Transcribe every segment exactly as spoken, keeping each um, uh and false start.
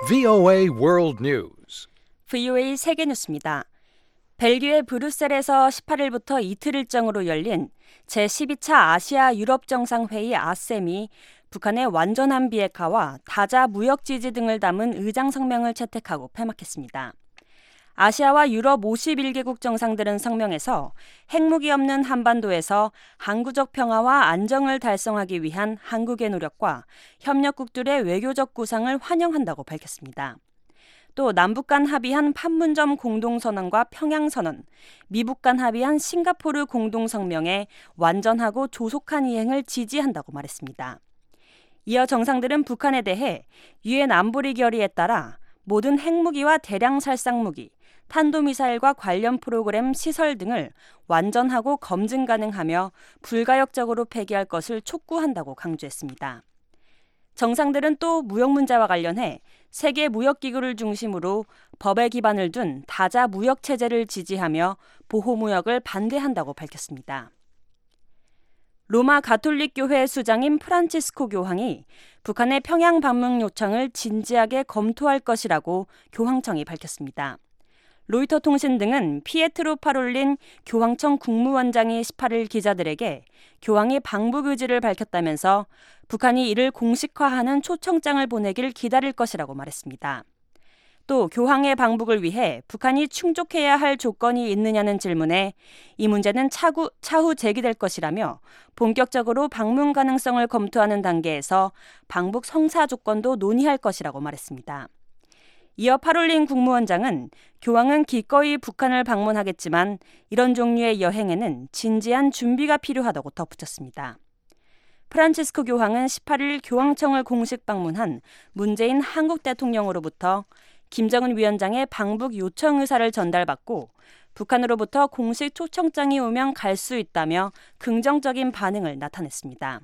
브이오에이 World News. 브이오에이 세계뉴스입니다. 벨기에 브뤼셀에서 십팔 일부터 이틀 일정으로 열린 제십이 차 아시아 유럽 정상회의 아셈이 북한의 완전한 비핵화와 다자 무역 지지 등을 담은 의장 성명을 채택하고 폐막했습니다. 아시아와 유럽 오십일 개국 정상들은 성명에서 핵무기 없는 한반도에서 항구적 평화와 안정을 달성하기 위한 한국의 노력과 협력국들의 외교적 구상을 환영한다고 밝혔습니다. 또 남북 간 합의한 판문점 공동선언과 평양선언, 미북 간 합의한 싱가포르 공동성명의 완전하고 조속한 이행을 지지한다고 말했습니다. 이어 정상들은 북한에 대해 유엔 안보리 결의에 따라 모든 핵무기와 대량 살상무기, 탄도미사일과 관련 프로그램 시설 등을 완전하고 검증 가능하며 불가역적으로 폐기할 것을 촉구한다고 강조했습니다. 정상들은 또 무역 문제와 관련해 세계 무역기구를 중심으로 법에 기반을 둔 다자 무역 체제를 지지하며 보호무역을 반대한다고 밝혔습니다. 로마 가톨릭 교회 수장인 프란치스코 교황이 북한의 평양 방문 요청을 진지하게 검토할 것이라고 교황청이 밝혔습니다. 로이터 통신 등은 피에트로 파롤린 교황청 국무원장이 십팔 일 기자들에게 교황이 방북 의지를 밝혔다면서 북한이 이를 공식화하는 초청장을 보내길 기다릴 것이라고 말했습니다. 또 교황의 방북을 위해 북한이 충족해야 할 조건이 있느냐는 질문에 이 문제는 차후, 차후 제기될 것이라며 본격적으로 방문 가능성을 검토하는 단계에서 방북 성사 조건도 논의할 것이라고 말했습니다. 이어 파롤린 국무원장은 교황은 기꺼이 북한을 방문하겠지만 이런 종류의 여행에는 진지한 준비가 필요하다고 덧붙였습니다. 프란치스코 교황은 십팔 일 교황청을 공식 방문한 문재인 한국 대통령으로부터 김정은 위원장의 방북 요청 의사를 전달받고 북한으로부터 공식 초청장이 오면 갈 수 있다며 긍정적인 반응을 나타냈습니다.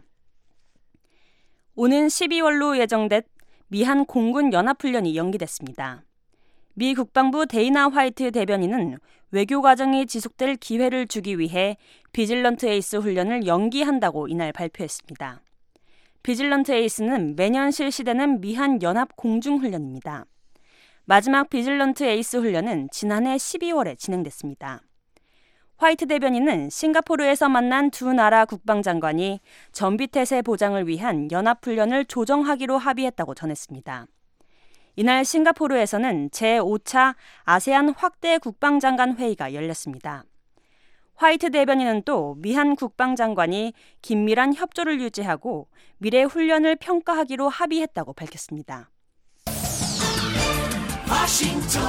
오는 십이월로 예정된 미한 공군 연합훈련이 연기됐습니다. 미 국방부 데이나 화이트 대변인은 외교 과정이 지속될 기회를 주기 위해 비질런트 에이스 훈련을 연기한다고 이날 발표했습니다. 비질런트 에이스는 매년 실시되는 미한 연합 공중훈련입니다. 마지막 비질런트 에이스 훈련은 지난해 십이월에 진행됐습니다. 화이트 대변인은 싱가포르에서 만난 두 나라 국방장관이 전비태세 보장을 위한 연합훈련을 조정하기로 합의했다고 전했습니다. 이날 싱가포르에서는 제오 차 아세안 확대 국방장관 회의가 열렸습니다. 화이트 대변인은 또 미한 국방장관이 긴밀한 협조를 유지하고 미래 훈련을 평가하기로 합의했다고 밝혔습니다. 워싱턴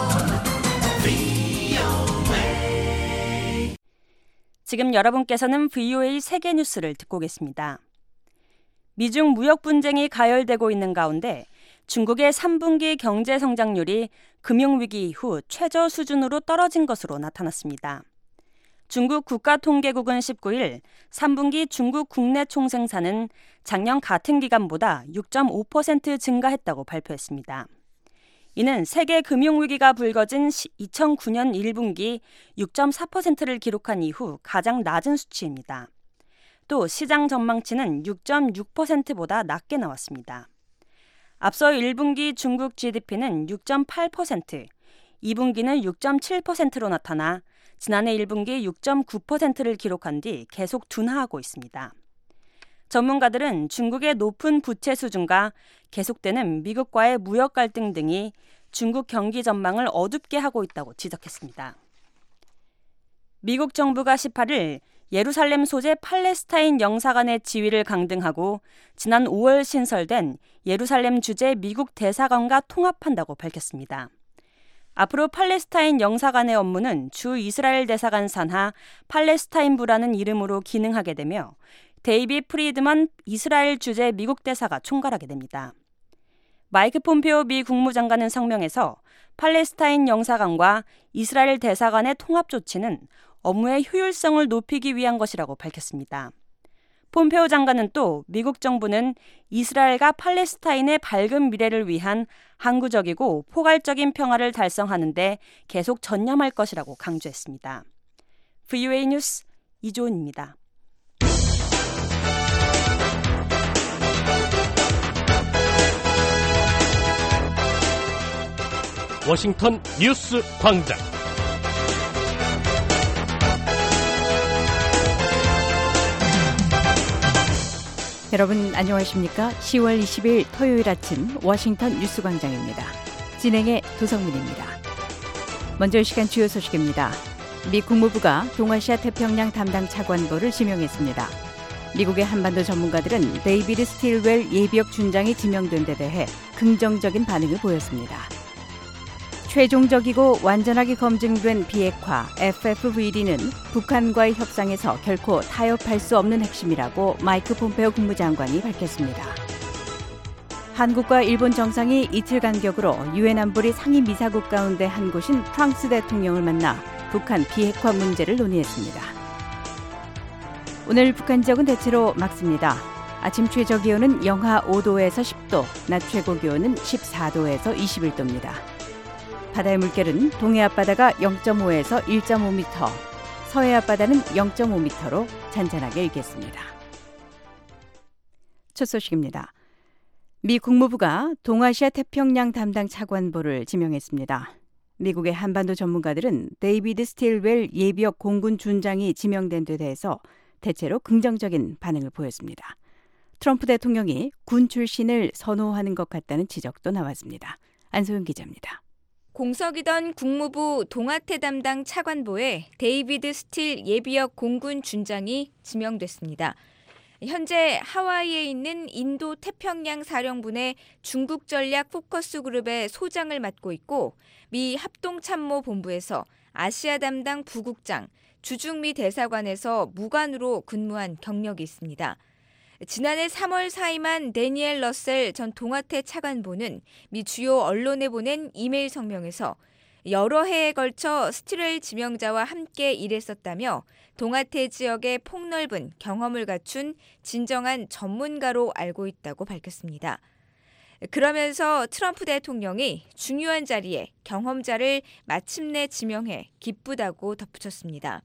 지금 여러분께서는 브이오에이 세계뉴스를 듣고 계십니다. 미중 무역 분쟁이 가열되고 있는 가운데 중국의 삼 분기 경제 성장률이 금융위기 이후 최저 수준으로 떨어진 것으로 나타났습니다. 중국 국가통계국은 십구 일 삼 분기 중국 국내 총생산은 작년 같은 기간보다 육 점 오 퍼센트 증가했다고 발표했습니다. 이는 세계 금융위기가 불거진 이천구 년 일 분기 육 점 사 퍼센트를 기록한 이후 가장 낮은 수치입니다. 또 시장 전망치는 육 점 육 퍼센트보다 낮게 나왔습니다. 앞서 일 분기 중국 지디피는 육 점 팔 퍼센트, 이 분기는 육 점 칠 퍼센트로 나타나 지난해 일 분기 육 점 구 퍼센트를 기록한 뒤 계속 둔화하고 있습니다. 전문가들은 중국의 높은 부채 수준과 계속되는 미국과의 무역 갈등 등이 중국 경기 전망을 어둡게 하고 있다고 지적했습니다. 미국 정부가 십팔 일 예루살렘 소재 팔레스타인 영사관의 지위를 강등하고 지난 오월 신설된 예루살렘 주재 미국 대사관과 통합한다고 밝혔습니다. 앞으로 팔레스타인 영사관의 업무는 주 이스라엘 대사관 산하 팔레스타인부라는 이름으로 기능하게 되며 데이빗 프리드만 이스라엘 주재 미국 대사가 총괄하게 됩니다. 마이크 폼페오 미 국무장관은 성명에서 팔레스타인 영사관과 이스라엘 대사관의 통합 조치는 업무의 효율성을 높이기 위한 것이라고 밝혔습니다. 폼페오 장관은 또 미국 정부는 이스라엘과 팔레스타인의 밝은 미래를 위한 항구적이고 포괄적인 평화를 달성하는 데 계속 전념할 것이라고 강조했습니다. 브이오에이 뉴스 이조은입니다. 워싱턴 뉴스 광장. 여러분 안녕하십니까? 시월 이십일 토요일 아침 워싱턴 뉴스 광장입니다. 진행의 도성민입니다. 먼저 이 시간 주요 소식입니다. 미 국무부가 동아시아 태평양 담당 차관보를 지명했습니다. 미국의 한반도 전문가들은 데이비드 스틸웰 예비역 준장이 지명된 데 대해 긍정적인 반응을 보였습니다. 최종적이고 완전하게 검증된 비핵화 에프에프브이디는 북한과의 협상에서 결코 타협할 수 없는 핵심이라고 마이크 폼페오 국무장관이 밝혔습니다. 한국과 일본 정상이 이틀 간격으로 유엔 안보리 상임이사국 가운데 한 곳인 프랑스 대통령을 만나 북한 비핵화 문제를 논의했습니다. 오늘 북한 지역은 대체로 맑습니다. 아침 최저 기온은 영하 오 도에서 십 도, 낮 최고 기온은 십사 도에서 이십일 도입니다. 바다의 물결은 동해 앞바다가 영 점 오에서 일 점 오 미터, 서해 앞바다는 영 점 오 미터로 잔잔하게 일겠습니다. 첫 소식입니다. 미 국무부가 동아시아 태평양 담당 차관보를 지명했습니다. 미국의 한반도 전문가들은 데이비드 스틸웰 예비역 공군 준장이 지명된 데 대해서 대체로 긍정적인 반응을 보였습니다. 트럼프 대통령이 군 출신을 선호하는 것 같다는 지적도 나왔습니다. 안소영 기자입니다. 공석이던 국무부 동아태 담당 차관보에 데이비드 스틸 예비역 공군 준장이 지명됐습니다. 현재 하와이에 있는 인도 태평양 사령부의 중국 전략 포커스 그룹의 소장을 맡고 있고 미 합동참모본부에서 아시아 담당 부국장, 주중미 대사관에서 무관으로 근무한 경력이 있습니다. 지난해 삼월 사임한 데니엘 러셀 전 동아태 차관보는 미 주요 언론에 보낸 이메일 성명에서 여러 해에 걸쳐 스틸웰 지명자와 함께 일했었다며 동아태 지역의 폭넓은 경험을 갖춘 진정한 전문가로 알고 있다고 밝혔습니다. 그러면서 트럼프 대통령이 중요한 자리에 경험자를 마침내 지명해 기쁘다고 덧붙였습니다.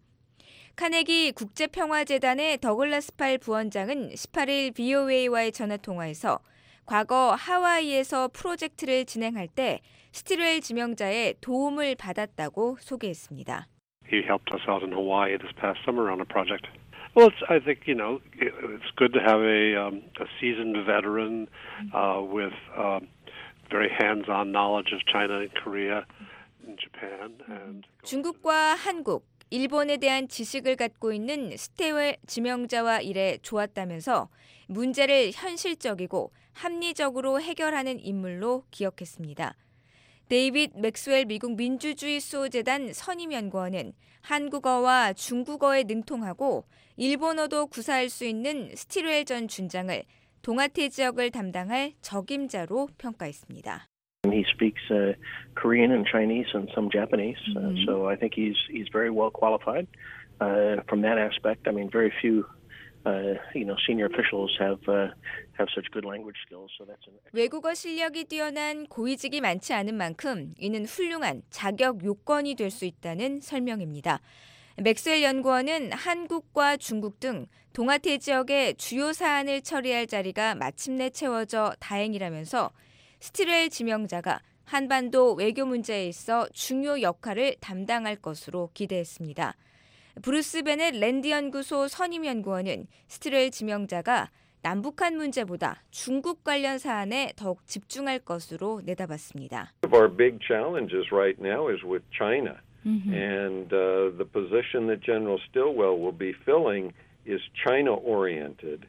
카네기 국제평화재단의 더글라스 팔 부원장은 십팔일 브이오에이와의 전화통화에서 과거 하와이에서 프로젝트를 진행할 때 스틸웰 지명자의 도움을 받았다고 소개했습니다. He helped us out in Hawaii this past summer on a project. Well, it's, I think, you know, it's good to have a, um, a seasoned veteran uh, with um, very hands-on knowledge of China and Korea and Japan. And 중국과 한국, 일본에 대한 지식을 갖고 있는 스틸웰 지명자와 일해 좋았다면서 문제를 현실적이고 합리적으로 해결하는 인물로 기억했습니다. 데이빗 맥스웰 미국 민주주의 수호재단 선임연구원은 한국어와 중국어에 능통하고 일본어도 구사할 수 있는 스틸웰 전 준장을 동아태 지역을 담당할 적임자로 평가했습니다. He speaks uh, Korean and Chinese and some Japanese, uh, mm-hmm. so I think he's he's very well qualified uh, from that aspect. I mean, very few, uh, you know, senior officials have uh, have such good language skills. So that's an 외국어 실력이 뛰어난 고위직이 많지 않은 만큼 이는 훌륭한 자격 요건이 될 수 있다는 설명입니다. 맥스웰 연구원은 한국과 중국 등 동아태 지역의 주요 사안을 처리할 자리가 마침내 채워져 다행이라면서 스틸웰 지명자가 한반도 외교 문제에 있어 중요 역할을 담당할 것으로 기대했습니다. 브루스 베넷 랜드 연구소 선임 연구원은 스틸웰 지명자가 남북한 문제보다 중국 관련 사안에 더욱 집중할 것으로 내다봤습니다. One of our big challenges right now is with China. Mm-hmm. And uh, the position that General Stilwell will be filling is China-oriented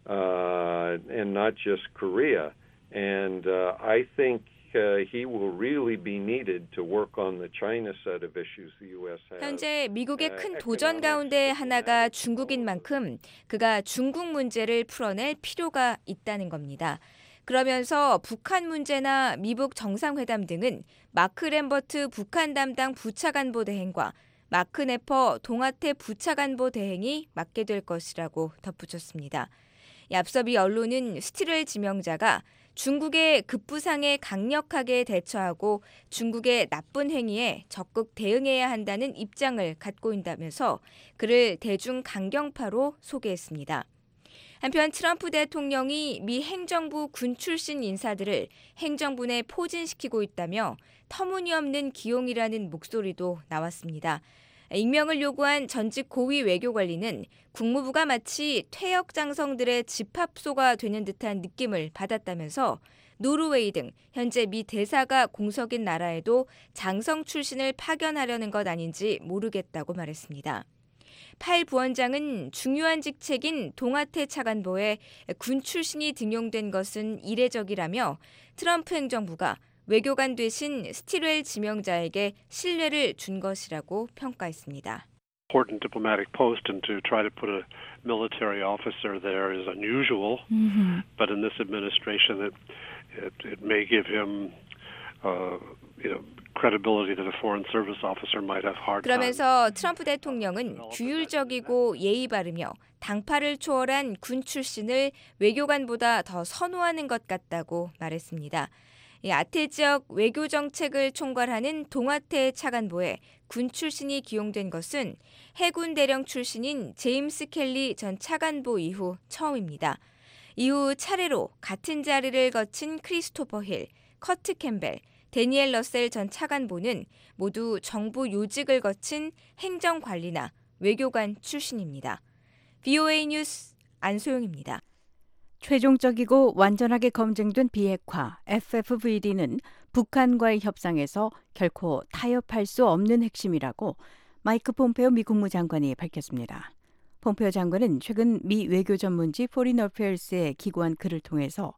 uh, and not just Korea. And uh, I think uh, he will really be needed to work on the China set of issues the U S has. 현재 미국의 큰 도전 가운데 하나가 중국인 만큼 그가 중국 문제를 풀어낼 필요가 있다는 겁니다. 그러면서 북한 문제나 미북 정상회담 등은 마크 램버트 북한 담당 부차관보 대행과 마크 네퍼 동아태 부차관보 대행이 맡게 될 것이라고 덧붙였습니다. 앞서 미 언론은 스틸웰 지명자가 중국의 급부상에 강력하게 대처하고 중국의 나쁜 행위에 적극 대응해야 한다는 입장을 갖고 있다면서 그를 대중 강경파로 소개했습니다. 한편 트럼프 대통령이 미 행정부 군 출신 인사들을 행정부 내 포진시키고 있다며 터무니없는 기용이라는 목소리도 나왔습니다. 익명을 요구한 전직 고위 외교관리는 국무부가 마치 퇴역 장성들의 집합소가 되는 듯한 느낌을 받았다면서 노르웨이 등 현재 미 대사가 공석인 나라에도 장성 출신을 파견하려는 것 아닌지 모르겠다고 말했습니다. 팔 부원장은 중요한 직책인 동아태 차관보에 군 출신이 등용된 것은 이례적이라며 트럼프 행정부가 외교관 대신 스틸웰 지명자에게 신뢰를 준 것이라고 평가했습니다. Important diplomatic post, and to try to put a military officer there is unusual. Mm-hmm. But in this administration, it it, it may give him, uh, you know, credibility that a foreign service officer might have hard time. 그러면서 트럼프 대통령은 규율적이고 예의 바르며 당파를 초월한 군 출신을 외교관보다 더 선호하는 것 같다고 말했습니다. 아태 지역 외교 정책을 총괄하는 동아태 차관보에 군 출신이 기용된 것은 해군 대령 출신인 제임스 켈리 전 차관보 이후 처음입니다. 이후 차례로 같은 자리를 거친 크리스토퍼 힐, 커트 캠벨, 데니엘 러셀 전 차관보는 모두 정부 요직을 거친 행정관리나 외교관 출신입니다. 브이오에이 뉴스 안소영입니다. 최종적이고 완전하게 검증된 비핵화 에프에프브이디는 북한과의 협상에서 결코 타협할 수 없는 핵심이라고 마이크 폼페오 미 국무장관이 밝혔습니다. 폼페오 장관은 최근 미 외교 전문지 포린 어페어스에 기고한 글을 통해서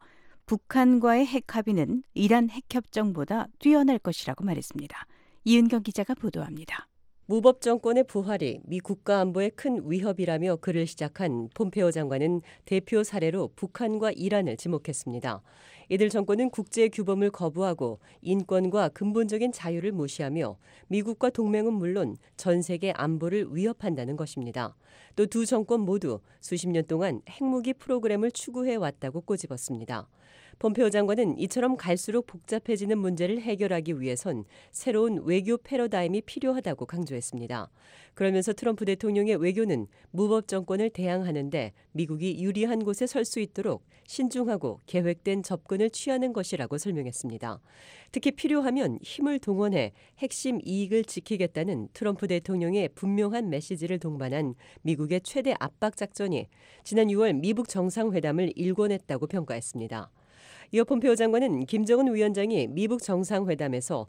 북한과의 핵 합의는 이란 핵협정보다 뛰어날 것이라고 말했습니다. 이은경 기자가 보도합니다. 무법 정권의 부활이 미 국가 안보에 큰 위협이라며 글을 시작한 폼페오 장관은 대표 사례로 북한과 이란을 지목했습니다. 이들 정권은 국제 규범을 거부하고 인권과 근본적인 자유를 무시하며 미국과 동맹은 물론 전 세계 안보를 위협한다는 것입니다. 또 두 정권 모두 수십 년 동안 핵무기 프로그램을 추구해 왔다고 꼬집었습니다. 폼페오 장관은 이처럼 갈수록 복잡해지는 문제를 해결하기 위해선 새로운 외교 패러다임이 필요하다고 강조했습니다. 그러면서 트럼프 대통령의 외교는 무법 정권을 대항하는 데 미국이 유리한 곳에 설 수 있도록 신중하고 계획된 접근을 취하는 것이라고 설명했습니다. 특히 필요하면 힘을 동원해 핵심 이익을 지키겠다는 트럼프 대통령의 분명한 메시지를 동반한 미국의 최대 압박 작전이 지난 유월 미북 정상회담을 일궈냈다고 평가했습니다. 이어 폼페오 장관은 김정은 위원장이 미북 정상회담에서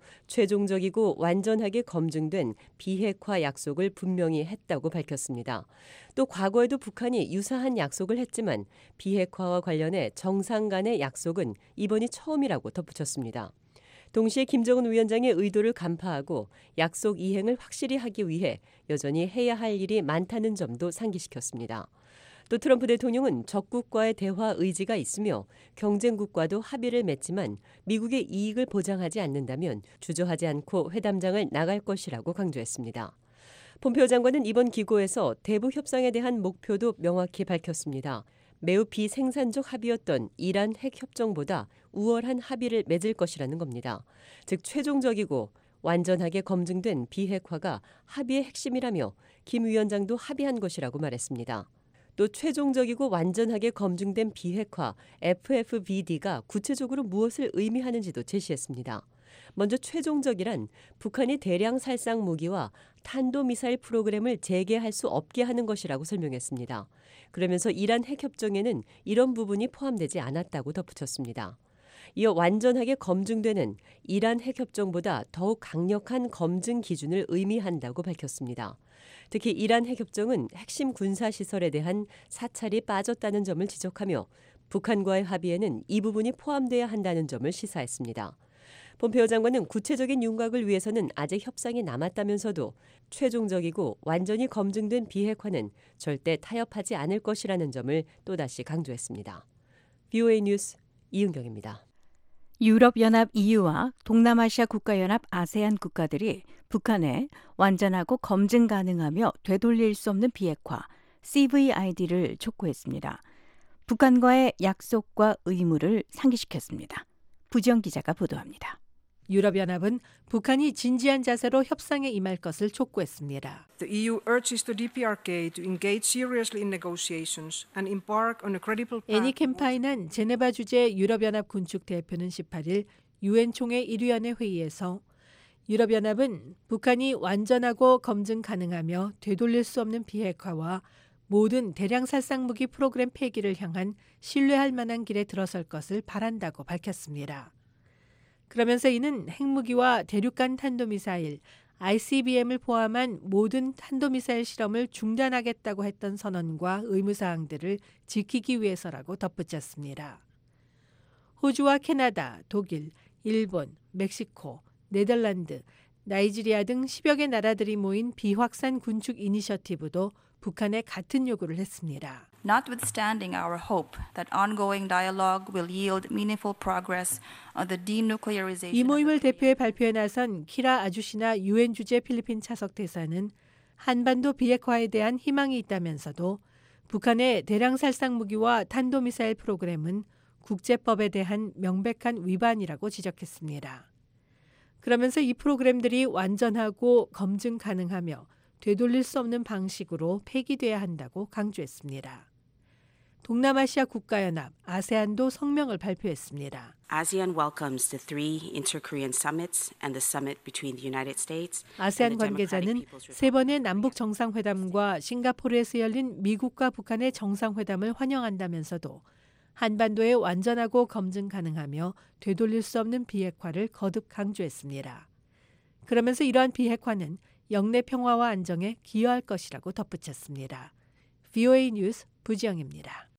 최종적이고 완전하게 검증된 비핵화 약속을 분명히 했다고 밝혔습니다. 또 과거에도 북한이 유사한 약속을 했지만 비핵화와 관련해 정상 간의 약속은 이번이 처음이라고 덧붙였습니다. 동시에 김정은 위원장의 의도를 간파하고 약속 이행을 확실히 하기 위해 여전히 해야 할 일이 많다는 점도 상기시켰습니다. 또 트럼프 대통령은 적국과의 대화 의지가 있으며 경쟁국과도 합의를 맺지만 미국의 이익을 보장하지 않는다면 주저하지 않고 회담장을 나갈 것이라고 강조했습니다. 폼페오 장관은 이번 기고에서 대북 협상에 대한 목표도 명확히 밝혔습니다. 매우 비생산적 합의였던 이란 핵 협정보다 우월한 합의를 맺을 것이라는 겁니다. 즉 최종적이고 완전하게 검증된 비핵화가 합의의 핵심이라며 김 위원장도 합의한 것이라고 말했습니다. 또 최종적이고 완전하게 검증된 비핵화 에프에프브이디가 구체적으로 무엇을 의미하는지도 제시했습니다. 먼저 최종적이란 북한이 대량 살상 무기와 탄도미사일 프로그램을 재개할 수 없게 하는 것이라고 설명했습니다. 그러면서 이란 핵협정에는 이런 부분이 포함되지 않았다고 덧붙였습니다. 이어 완전하게 검증되는 이란 핵협정보다 더욱 강력한 검증 기준을 의미한다고 밝혔습니다. 특히 이란 핵협정은 핵심 군사시설에 대한 사찰이 빠졌다는 점을 지적하며 북한과의 합의에는 이 부분이 포함돼야 한다는 점을 시사했습니다. 폼페오 장관은 구체적인 윤곽을 위해서는 아직 협상이 남았다면서도 최종적이고 완전히 검증된 비핵화는 절대 타협하지 않을 것이라는 점을 또다시 강조했습니다. 브이오에이 뉴스 이은경입니다. 유럽연합 이유와 동남아시아 국가연합 아세안 국가들이 북한에 완전하고 검증 가능하며 되돌릴 수 없는 비핵화 씨브이아이디를 촉구했습니다. 북한과의 약속과 의무를 상기시켰습니다. 부지영 기자가 보도합니다. 유럽연합은 북한이 진지한 자세로 협상에 임할 것을 촉구했습니다. The E U urges the 디피아르케이 to engage seriously in negotiations and embark on a credible path. 애니 캠파인한 제네바 주재 유럽연합 군축 대표는 십팔 일 유엔 총회 일 위원회 회의에서 유럽연합은 북한이 완전하고 검증 가능하며 되돌릴 수 없는 비핵화와 모든 대량 살상 무기 프로그램 폐기를 향한 신뢰할 만한 길에 들어설 것을 바란다고 밝혔습니다. 그러면서 이는 핵무기와 대륙간 탄도미사일, 아이씨비엠을 포함한 모든 탄도미사일 실험을 중단하겠다고 했던 선언과 의무사항들을 지키기 위해서라고 덧붙였습니다. 호주와 캐나다, 독일, 일본, 멕시코, 네덜란드, 나이지리아 등 십여 개 나라들이 모인 비확산 군축 이니셔티브도 북한에 같은 요구를 했습니다. Notwithstanding our hope that ongoing dialogue will yield meaningful progress on the denuclearization. 이 모임을 대표해 발표에 나선 키라 아주시나 유엔 주재 필리핀 차석 대사는 한반도 비핵화에 대한 희망이 있다면서도 북한의 대량 살상 무기와 탄도미사일 프로그램은 국제법에 대한 명백한 위반이라고 지적했습니다. 그러면서 이 프로그램들이 완전하고 검증 가능하며 되돌릴 수 없는 방식으로 폐기돼야 한다고 강조했습니다. 동남아시아 국가연합 아세안도 성명을 발표했습니다. ASEAN welcomes the three inter-Korean summits and the summit between the United States. 아세안 관계자는 세 번의 남북 정상회담과 싱가포르에서 열린 미국과 북한의 정상회담을 환영한다면서도 한반도의 완전하고 검증 가능하며 되돌릴 수 없는 비핵화를 거듭 강조했습니다. 그러면서 이러한 비핵화는 영내 평화와 안정에 기여할 것이라고 덧붙였습니다. 브이오에이 뉴스 부지영입니다.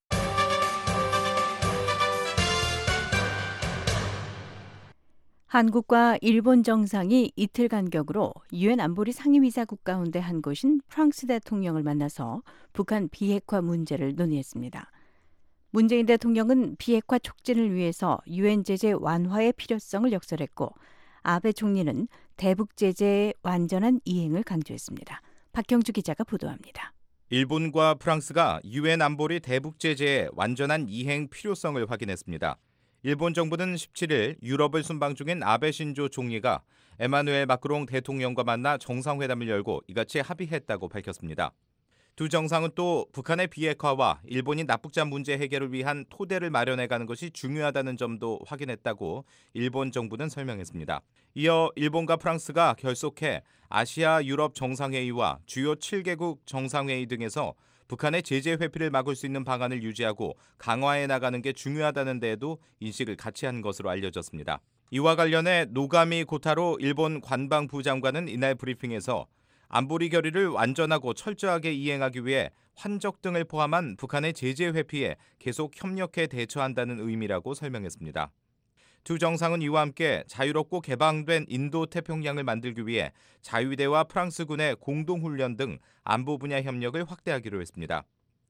한국과 일본 정상이 이틀 간격으로 유엔 안보리 상임이사국 가운데 한 곳인 프랑스 대통령을 만나서 북한 비핵화 문제를 논의했습니다. 문재인 대통령은 비핵화 촉진을 위해서 유엔 제재 완화의 필요성을 역설했고 아베 총리는 대북 제재의 완전한 이행을 강조했습니다. 박형주 기자가 보도합니다. 일본과 프랑스가 유엔 안보리 대북 제재의 완전한 이행 필요성을 확인했습니다. 일본 정부는 십칠 일 유럽을 순방 중인 아베 신조 총리가 에마누엘 마크롱 대통령과 만나 정상회담을 열고 이같이 합의했다고 밝혔습니다. 두 정상은 또 북한의 비핵화와 일본이 납북자 문제 해결을 위한 토대를 마련해가는 것이 중요하다는 점도 확인했다고 일본 정부는 설명했습니다. 이어 일본과 프랑스가 결속해 아시아 유럽 정상회의와 주요 칠 개국 정상회의 등에서 북한의 제재 회피를 막을 수 있는 방안을 유지하고 강화해 나가는 게 중요하다는 데에도 인식을 같이 한 것으로 알려졌습니다. 이와 관련해 노가미 고타로 일본 관방부 장관은 이날 브리핑에서 안보리 결의를 완전하고 철저하게 이행하기 위해 환적 등을 포함한 북한의 제재 회피에 계속 협력해 대처한다는 의미라고 설명했습니다. 두 정상은 이와 함께 자유롭고 개방된 인도 태평양을 만들기 위해 자유대와 프랑스군의 공동훈련 등 안보 분야 협력을 확대하기로 했습니다.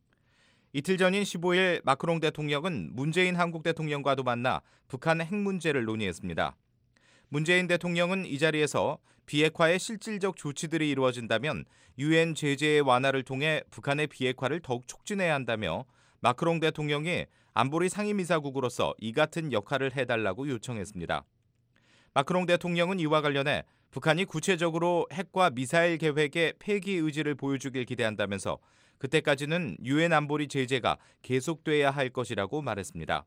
이틀 전인 십오 일 마크롱 대통령은 문재인 한국 대통령과도 만나 북한 핵 문제를 논의했습니다. 문재인 대통령은 이 자리에서 비핵화의 실질적 조치들이 이루어진다면 유엔 제재의 완화를 통해 북한의 비핵화를 더욱 촉진해야 한다며 마크롱 대통령이 안보리 상임이사국으로서 이 같은 역할을 해달라고 요청했습니다. 마크롱 대통령은 이와 관련해 북한이 구체적으로 핵과 미사일 계획의 폐기 의지를 보여주길 기대한다면서 그때까지는 유엔 안보리 제재가 계속돼야 할 것이라고 말했습니다.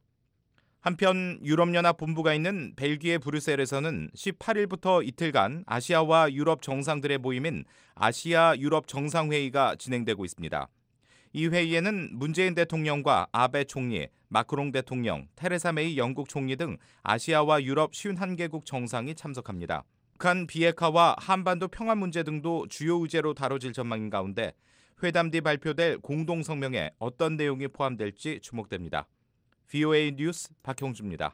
한편 유럽연합 본부가 있는 벨기에 브뤼셀에서는 십팔 일부터 이틀간 아시아와 유럽 정상들의 모임인 아시아 유럽 정상회의가 진행되고 있습니다. 이 회의에는 문재인 대통령과 아베 총리, 마크롱 대통령, 테레사 메이 영국 총리 등 아시아와 유럽 오십일 개국 정상이 참석합니다. 북한 비핵화와 한반도 평화 문제 등도 주요 의제로 다뤄질 전망인 가운데 회담 뒤 발표될 공동성명에 어떤 내용이 포함될지 주목됩니다. 브이오에이 뉴스 박형주입니다.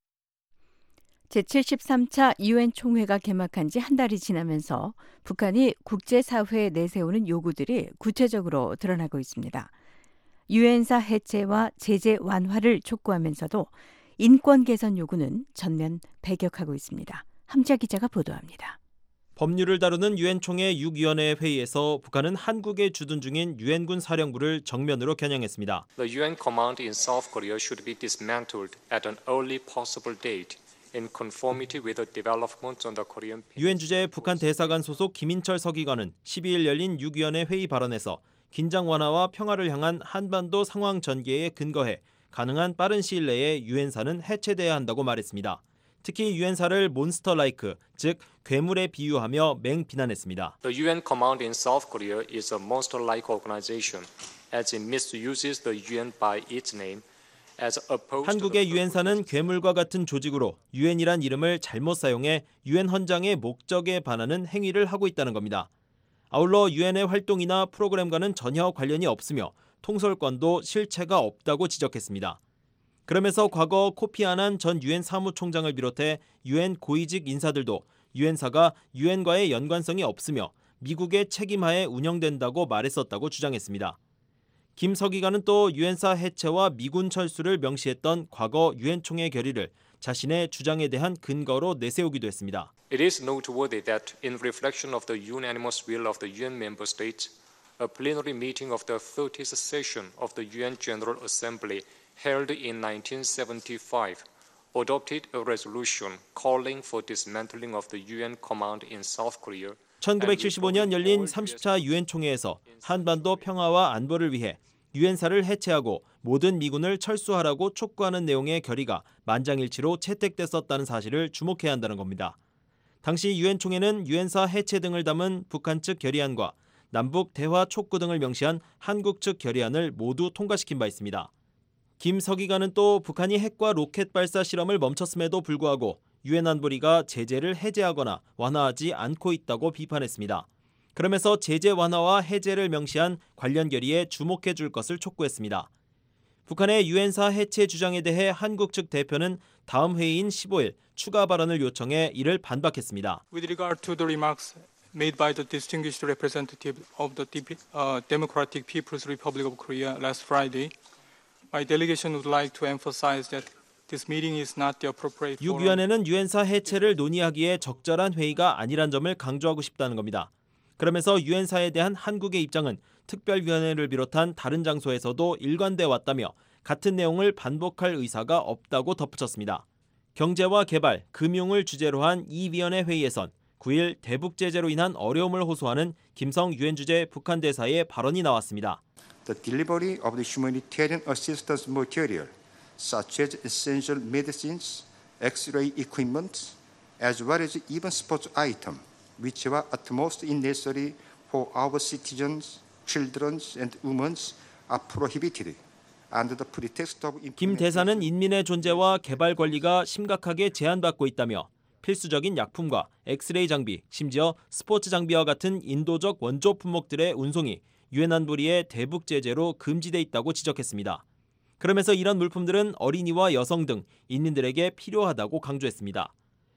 제칠십삼 차 유엔 총회가 개막한 지 한 달이 지나면서 북한이 국제사회에 내세우는 요구들이 구체적으로 드러나고 있습니다. 유엔사 해체와 제재 완화를 촉구하면서도 인권 개선 요구는 전면 배격하고 있습니다. 함자 기자가 보도합니다. 법률을 다루는 유엔 총회 육 위원회 회의에서 북한은 한국에 주둔 중인 유엔군 사령부를 정면으로 겨냥했습니다. The 유엔 command in South Korea should be dismantled at an early possible date. in conformity with the developments on the Korean 유엔 주재 북한 대사관 소속 김인철 서기관은 십이 일 열린 육 위원회 회의 발언에서 긴장 완화와 평화를 향한 한반도 상황 전개에 근거해 가능한 빠른 시일 내에 유엔사는 해체돼야 한다고 말했습니다. 특히 유엔사를 몬스터 라이크, 즉 괴물에 비유하며 맹비난했습니다. The 유엔 command in South Korea is a monster-like organization as it misuses the 유엔 by its name. 한국의 유엔사는 괴물과 같은 조직으로 유엔이란 이름을 잘못 사용해 유엔 헌장의 목적에 반하는 행위를 하고 있다는 겁니다. 아울러 유엔의 활동이나 프로그램과는 전혀 관련이 없으며 통솔권도 실체가 없다고 지적했습니다. 그러면서 과거 코피 아난 전 유엔 사무총장을 비롯해 유엔 고위직 인사들도 유엔사가 유엔과의 연관성이 없으며 미국의 책임하에 운영된다고 말했었다고 주장했습니다. 김 서기관은 또 유엔사 해체와 미군 철수를 명시했던 과거 유엔 총회 결의를 자신의 주장에 대한 근거로 내세우기도 했습니다. It is noteworthy that in reflection of the unanimous will of the 유엔 member states, a plenary meeting of the thirtieth session of the 유엔 General Assembly held in nineteen seventy-five adopted a resolution calling for dismantling of the 유엔 command in South Korea. 천구백칠십오 년 열린 삼십 차 유엔 총회에서 한반도 평화와 안보를 위해 유엔사를 해체하고 모든 미군을 철수하라고 촉구하는 내용의 결의가 만장일치로 채택됐었다는 사실을 주목해야 한다는 겁니다. 당시 유엔 총회는 유엔사 해체 등을 담은 북한 측 결의안과 남북 대화 촉구 등을 명시한 한국 측 결의안을 모두 통과시킨 바 있습니다. 김 서기관은 또 북한이 핵과 로켓 발사 실험을 멈췄음에도 불구하고 유엔 안보리가 제재를 해제하거나 완화하지 않고 있다고 비판했습니다. 그러면서 제재 완화와 해제를 명시한 관련 결의에 주목해 줄 것을 촉구했습니다. 북한의 유엔사 해체 주장에 대해 한국 측 대표는 다음 회의인 십오 일 추가 발언을 요청해 이를 반박했습니다. With regard to the remarks made by the distinguished representative of the uh, Democratic People's Republic of Korea last Friday, my delegation would like to emphasize that This meeting is not the appropriate forum. 육 위원회는 유엔사 해체를 논의하기에 적절한 회의가 아니란 점을 강조하고 싶다는 겁니다. 그러면서 유엔사에 대한 한국의 입장은 특별위원회를 비롯한 다른 장소에서도 일관돼 왔다며 같은 내용을 반복할 의사가 없다고 덧붙였습니다. 경제와 개발, 금융을 주제로 한 이 위원회 회의에선 구 일 대북 제재로 인한 어려움을 호소하는 김성 유엔 주재 북한 대사의 발언이 나왔습니다. The delivery of the humanitarian assistance material such as essential medicines, X-ray equipment, as well as even sports items, which were at most necessary for our citizens, children, and women, are prohibited under the pretext of. 김 대사는 인민의 존재와 개발 권리가 심각하게 제한받고 있다며 필수적인 약품과 엑스레이 장비, 심지어 스포츠 장비와 같은 인도적 원조 품목들의 운송이 유엔 안보리의 대북 제재로 금지돼 있다고 지적했습니다. 그러면서 이런 물품들은 어린이와 여성 등 인민들에게 필요하다고 강조했습니다.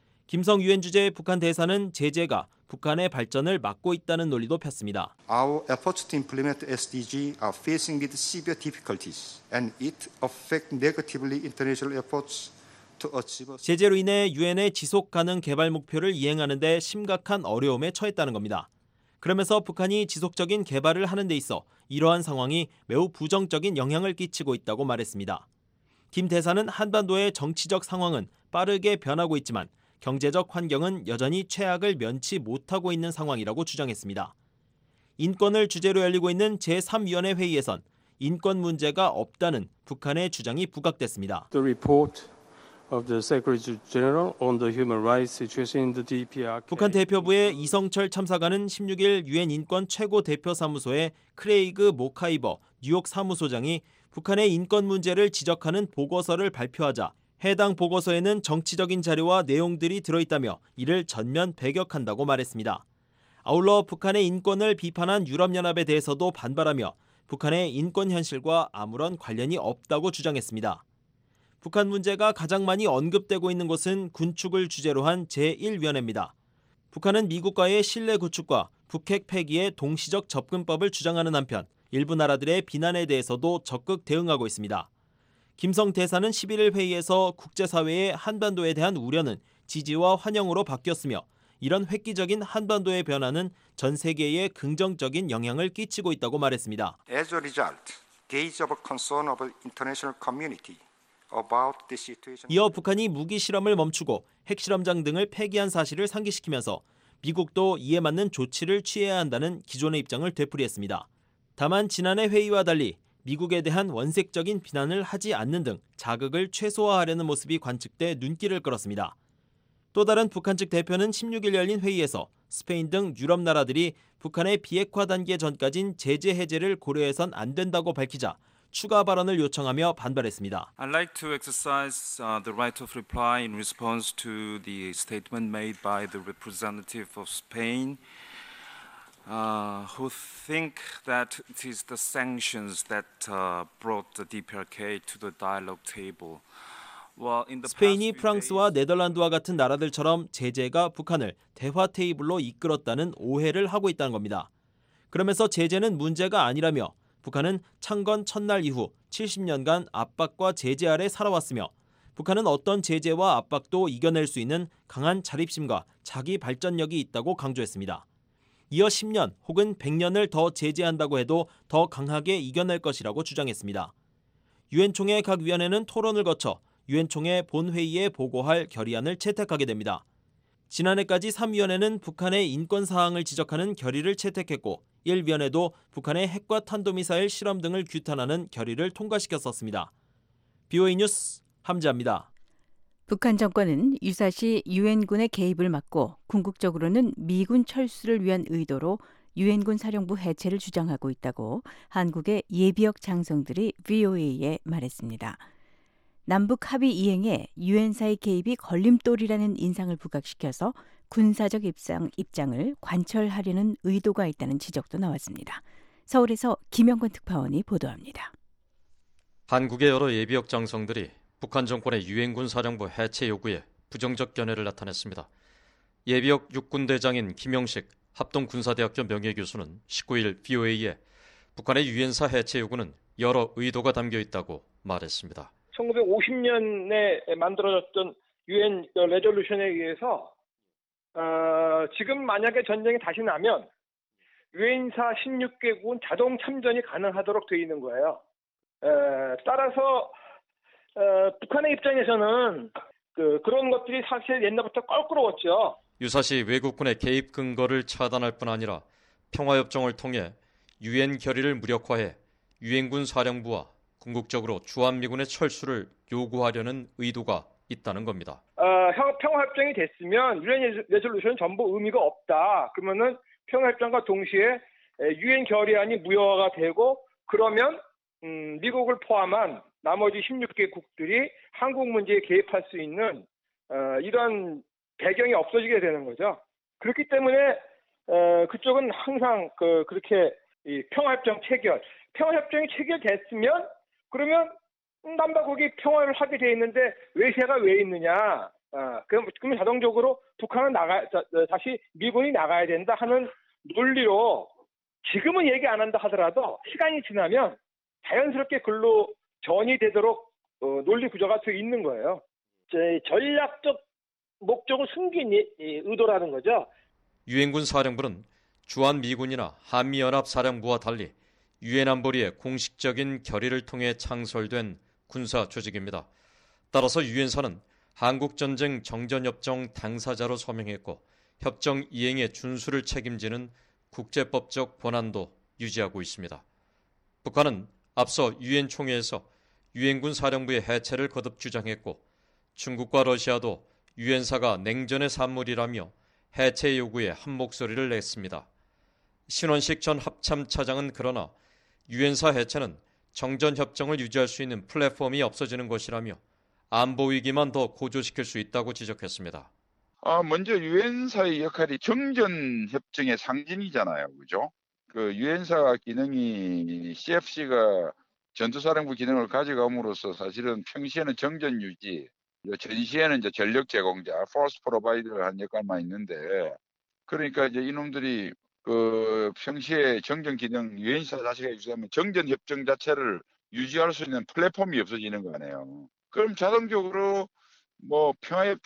김성 유엔 주재 북한 대사는 제재가 북한의 발전을 막고 있다는 논리도 폈습니다. Our efforts to implement 에스 디 지 are facing with severe difficulties, and it affects negatively international efforts to achieve. 제재로 인해 유엔의 지속 가능 개발 목표를 이행하는 데 심각한 어려움에 처했다는 겁니다. 그러면서 북한이 지속적인 개발을 하는 데 있어 이러한 상황이 매우 부정적인 영향을 끼치고 있다고 말했습니다. 김 대사는 한반도의 정치적 상황은 빠르게 변하고 있지만 경제적 환경은 여전히 최악을 면치 못하고 있는 상황이라고 주장했습니다. 인권을 주제로 열리고 있는 제삼 위원회 회의에선 인권 문제가 없다는 북한의 주장이 부각됐습니다. The report of the Secretary General on the human rights situation in the 디피아르케이. 북한 대표부의 이성철 참사관은 십육 일 유엔 인권 최고 대표 사무소의 크레이그 모카이버 뉴욕 사무소장이 북한의 인권 문제를 지적하는 보고서를 발표하자 해당 보고서에는 정치적인 자료와 내용들이 들어있다며 이를 전면 배격한다고 말했습니다. 아울러 북한의 인권을 비판한 유럽연합에 대해서도 반발하며 북한의 인권 현실과 아무런 관련이 없다고 주장했습니다. 북한 문제가 가장 많이 언급되고 있는 곳은 군축을 주제로 한 제일 위원회입니다. 북한은 미국과의 신뢰 구축과 북핵 폐기의 동시적 접근법을 주장하는 한편 일부 나라들의 비난에 대해서도 적극 대응하고 있습니다. 김성 대사는 십일 일 회의에서 국제사회의 한반도에 대한 우려는 지지와 환영으로 바뀌었으며 이런 획기적인 한반도의 변화는 전 세계에 긍정적인 영향을 끼치고 있다고 말했습니다. As a result, gaze of concern of the international community about this situation. 이어 북한이 무기 실험을 멈추고 핵실험장 등을 폐기한 사실을 상기시키면서 미국도 이에 맞는 조치를 취해야 한다는 기존의 입장을 되풀이했습니다. 다만 지난해 회의와 달리 미국에 대한 원색적인 비난을 하지 않는 등 자극을 최소화하려는 모습이 관측돼 눈길을 끌었습니다. 또 다른 북한 측 대표는 십육 일 열린 회의에서 스페인 등 유럽 나라들이 북한의 비핵화 단계 전까진 제재 해제를 고려해선 안 된다고 밝히자 추가 발언을 요청하며 반발했습니다. I'd like to exercise uh, the right of reply in response to the statement made by the representative of Spain, uh, who think that it is the sanctions that uh, brought the 디피알케이 to the dialogue table. Well, in the 스페인이 프랑스와 네덜란드와 같은 나라들처럼 제재가 북한을 대화 테이블로 이끌었다는 오해를 하고 있다는 겁니다. 그러면서 제재는 문제가 아니라며 북한은 창건 첫날 이후 칠십 년간 압박과 제재 아래 살아왔으며 북한은 어떤 제재와 압박도 이겨낼 수 있는 강한 자립심과 자기 발전력이 있다고 강조했습니다. 이어 십 년 혹은 백 년을 더 제재한다고 해도 더 강하게 이겨낼 것이라고 주장했습니다. 유엔 총회 각 위원회는 토론을 거쳐 유엔 총회 본회의에 보고할 결의안을 채택하게 됩니다. 지난해까지 삼 위원회는 북한의 인권 사항을 지적하는 결의를 채택했고 일 위원회도 북한의 핵과 탄도미사일 실험 등을 규탄하는 결의를 통과시켰었습니다. 비오에이 뉴스 함지아입니다. 북한 정권은 유사시 유엔군의 개입을 막고 궁극적으로는 미군 철수를 위한 의도로 유엔군 사령부 해체를 주장하고 있다고 한국의 예비역 장성들이 브이오에이에 말했습니다. 남북 합의 이행에 유엔사의 개입이 걸림돌이라는 인상을 부각시켜서 군사적 입장, 입장을 관철하려는 의도가 있다는 지적도 나왔습니다. 서울에서 김영권 특파원이 보도합니다. 한국의 여러 예비역 장성들이 북한 정권의 유엔군 사령부 해체 요구에 부정적 견해를 나타냈습니다. 예비역 육군대장인 김영식 합동군사대학교 명예교수는 십구 일 브이오에이에 북한의 유엔사 해체 요구는 여러 의도가 담겨 있다고 말했습니다. 천구백오십 년에 만들어졌던 유엔 레졸루션에 의해서 어, 지금 만약에 전쟁이 다시 나면 유엔사 십육 개국은 자동 참전이 가능하도록 되어 있는 거예요. 에, 따라서 어, 북한의 입장에서는 그, 그런 것들이 사실 옛날부터 껄끄러웠죠. 유사시 외국군의 개입 근거를 차단할 뿐 아니라 평화협정을 통해 유엔 결의를 무력화해 유엔군 사령부와 궁극적으로 주한미군의 철수를 요구하려는 의도가 있다는 겁니다. 어, 평화협정이 됐으면 유엔 레졸루션은 전부 의미가 없다. 그러면은 평화협정과 동시에 유엔 결의안이 무효화가 되고 그러면 음, 미국을 포함한 나머지 십육 개국들이 한국 문제에 개입할 수 있는 어, 이런 배경이 없어지게 되는 거죠. 그렇기 때문에 어, 그쪽은 항상 그, 그렇게 이 평화협정 체결, 평화협정이 체결됐으면 그러면 남북이 평화를 하게 돼 있는데 외세가 왜 있느냐? 아, 그럼, 그러면 자동적으로 북한은 나가 다시 미군이 나가야 된다 하는 논리로 지금은 얘기 안 한다 하더라도 시간이 지나면 자연스럽게 글로 전이 되도록 어, 논리 구조가 되어 있는 거예요. 전략적 목적을 숨긴 의도라는 거죠. 유엔군 사령부는 주한미군이나 한미연합사령부와 달리 유엔 안보리의 공식적인 결의를 통해 창설된 군사 조직입니다. 따라서 유엔사는 한국전쟁 정전협정 당사자로 서명했고 협정 이행의 준수를 책임지는 국제법적 권한도 유지하고 있습니다. 북한은 앞서 유엔 총회에서 유엔군 사령부의 해체를 거듭 주장했고 중국과 러시아도 유엔사가 냉전의 산물이라며 해체 요구에 한 목소리를 냈습니다. 신원식 전 합참차장은 그러나 유엔사 해체는 정전협정을 유지할 수 있는 플랫폼이 없어지는 것이라며 안보 위기만 더 고조시킬 수 있다고 지적했습니다. 아, 먼저 유엔사의 역할이 정전협정의 상징이잖아요, 그죠? 그 유엔사 기능이 씨에프씨가 전투사령부 기능을 가져감으로써 사실은 평시에는 정전 유지, 전시에는 이제 전력 제공자, force provider를 한 역할만 있는데, 그러니까 이제 이놈들이 그 평시에 정전 기능 유엔사 자체가 유지하면 정전 협정 자체를 유지할 수 있는 플랫폼이 없어지는 거 아니에요. 그럼 자동적으로 뭐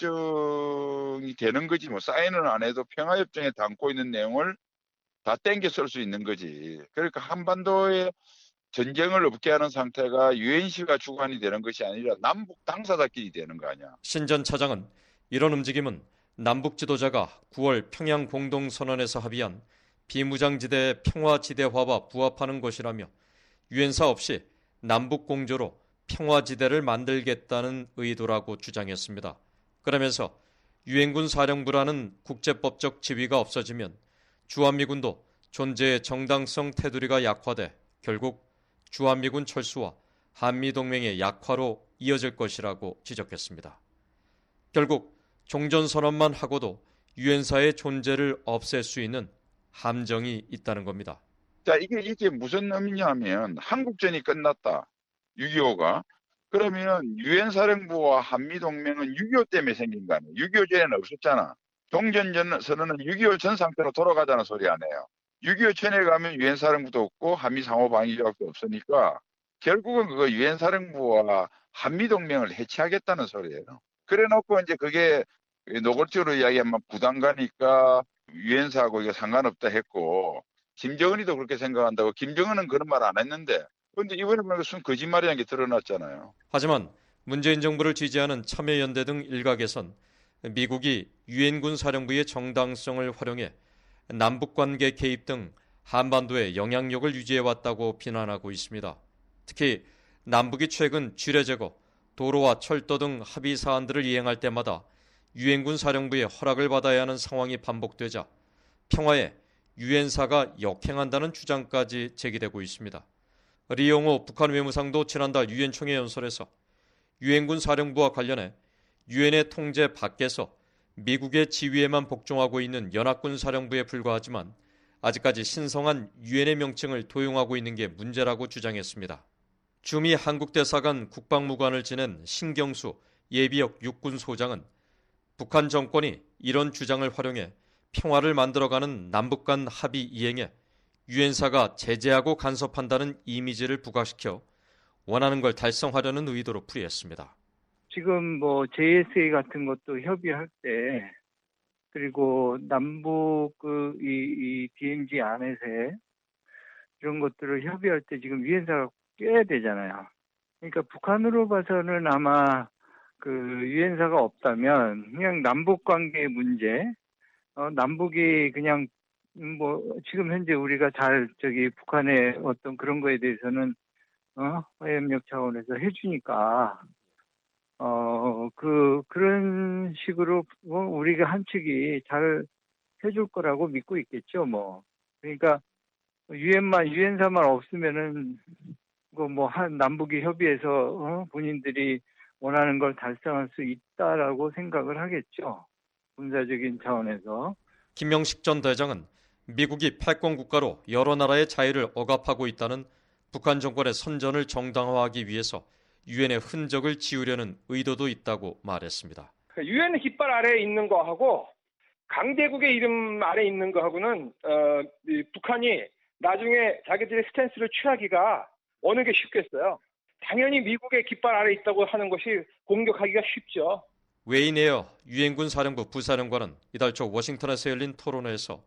평화협정이 되는 거지, 뭐 사인을 안 해도 평화협정에 담고 있는 내용을 다 땡겨 쓸 수 있는 거지. 그러니까 한반도의 전쟁을 없게 하는 상태가 유엔시가 주관이 되는 것이 아니라 남북 당사자끼리 되는 거 아니야. 신 전 차장은 이런 움직임은 남북 지도자가 구월 평양 공동선언에서 합의한 비무장지대 평화지대화와 부합하는 것이라며 유엔사 없이 남북 공조로 평화지대를 만들겠다는 의도라고 주장했습니다. 그러면서 유엔군 사령부라는 국제법적 지위가 없어지면 주한미군도 존재의 정당성 테두리가 약화돼 결국 주한미군 철수와 한미동맹의 약화로 이어질 것이라고 지적했습니다. 결국 종전선언만 하고도 유엔사의 존재를 없앨 수 있는 함정이 있다는 겁니다. 자, 이게, 이게 무슨 의미냐면 한국전이 끝났다. 육이오가. 그러면 유엔 사령부와 한미동맹은 육이오 때문에 생긴 거 아니에요. 육이오 전에는 없었잖아. 종전선언은 육이오 전 상태로 돌아가자는 소리 아니에요. 육이오 전에 가면 유엔 사령부도 없고 한미 상호방위조약도 없으니까 결국은 그거 유엔 사령부와 한미동맹을 해체하겠다는 소리예요. 그래놓고 이제 그게 노골적으로 이야기하면 부담 가니까 유엔사하고 이게 상관없다 했고 김정은이도 그렇게 생각한다고 김정은은 그런 말 안 했는데 그런데 이번에 보니까 순 거짓말이라는 게 드러났잖아요. 하지만 문재인 정부를 지지하는 참여연대 등 일각에선 미국이 유엔군 사령부의 정당성을 활용해 남북관계 개입 등 한반도에 영향력을 유지해왔다고 비난하고 있습니다. 특히 남북이 최근 쥐뢰 제거, 도로와 철도 등 합의 사안들을 이행할 때마다 유엔군 사령부의 허락을 받아야 하는 상황이 반복되자 평화에 유엔사가 역행한다는 주장까지 제기되고 있습니다. 리용호 북한 외무상도 지난달 유엔 총회 연설에서 유엔군 사령부와 관련해 유엔의 통제 밖에서 미국의 지휘에만 복종하고 있는 연합군 사령부에 불과하지만 아직까지 신성한 유엔의 명칭을 도용하고 있는 게 문제라고 주장했습니다. 주미 한국대사관 국방무관을 지낸 신경수 예비역 육군소장은 북한 정권이 이런 주장을 활용해 평화를 만들어가는 남북 간 합의 이행에 유엔사가 제재하고 간섭한다는 이미지를 부각시켜 원하는 걸 달성하려는 의도로 풀이했습니다. 지금 뭐 제이에스에이 같은 것도 협의할 때 그리고 남북 그 이 이 디엠지 안에서의 이런 것들을 협의할 때 지금 유엔사가 껴야 되잖아요. 그러니까 북한으로 봐서는 아마 그 유엔사가 없다면 그냥 남북 관계 문제, 어, 남북이 그냥 뭐 지금 현재 우리가 잘 저기 북한의 어떤 그런 거에 대해서는 어 화해협력 차원에서 해주니까 어 그 그런 식으로 뭐 우리가 한 측이 잘 해줄 거라고 믿고 있겠죠 뭐. 그러니까 유엔만 유엔사만 없으면은 그 뭐 한 남북이 협의해서 어? 본인들이 원하는 걸 달성할 수 있다라고 생각을 하겠죠. 군사적인 차원에서. 김명식 전 대장은 미국이 패권 국가로 여러 나라의 자유를 억압하고 있다는 북한 정권의 선전을 정당화하기 위해서 유엔의 흔적을 지우려는 의도도 있다고 말했습니다. 유엔의 깃발 아래에 있는 거하고 강대국의 이름 아래에 있는 거하고는 어, 이 북한이 나중에 자기들의 스탠스를 취하기가 어느 게 쉽겠어요. 당연히 미국의 깃발 아래에 있다고 하는 것이 공격하기가 쉽죠. 웨인 에어 유엔군 사령부 부사령관은 이달 초 워싱턴에서 열린 토론회에서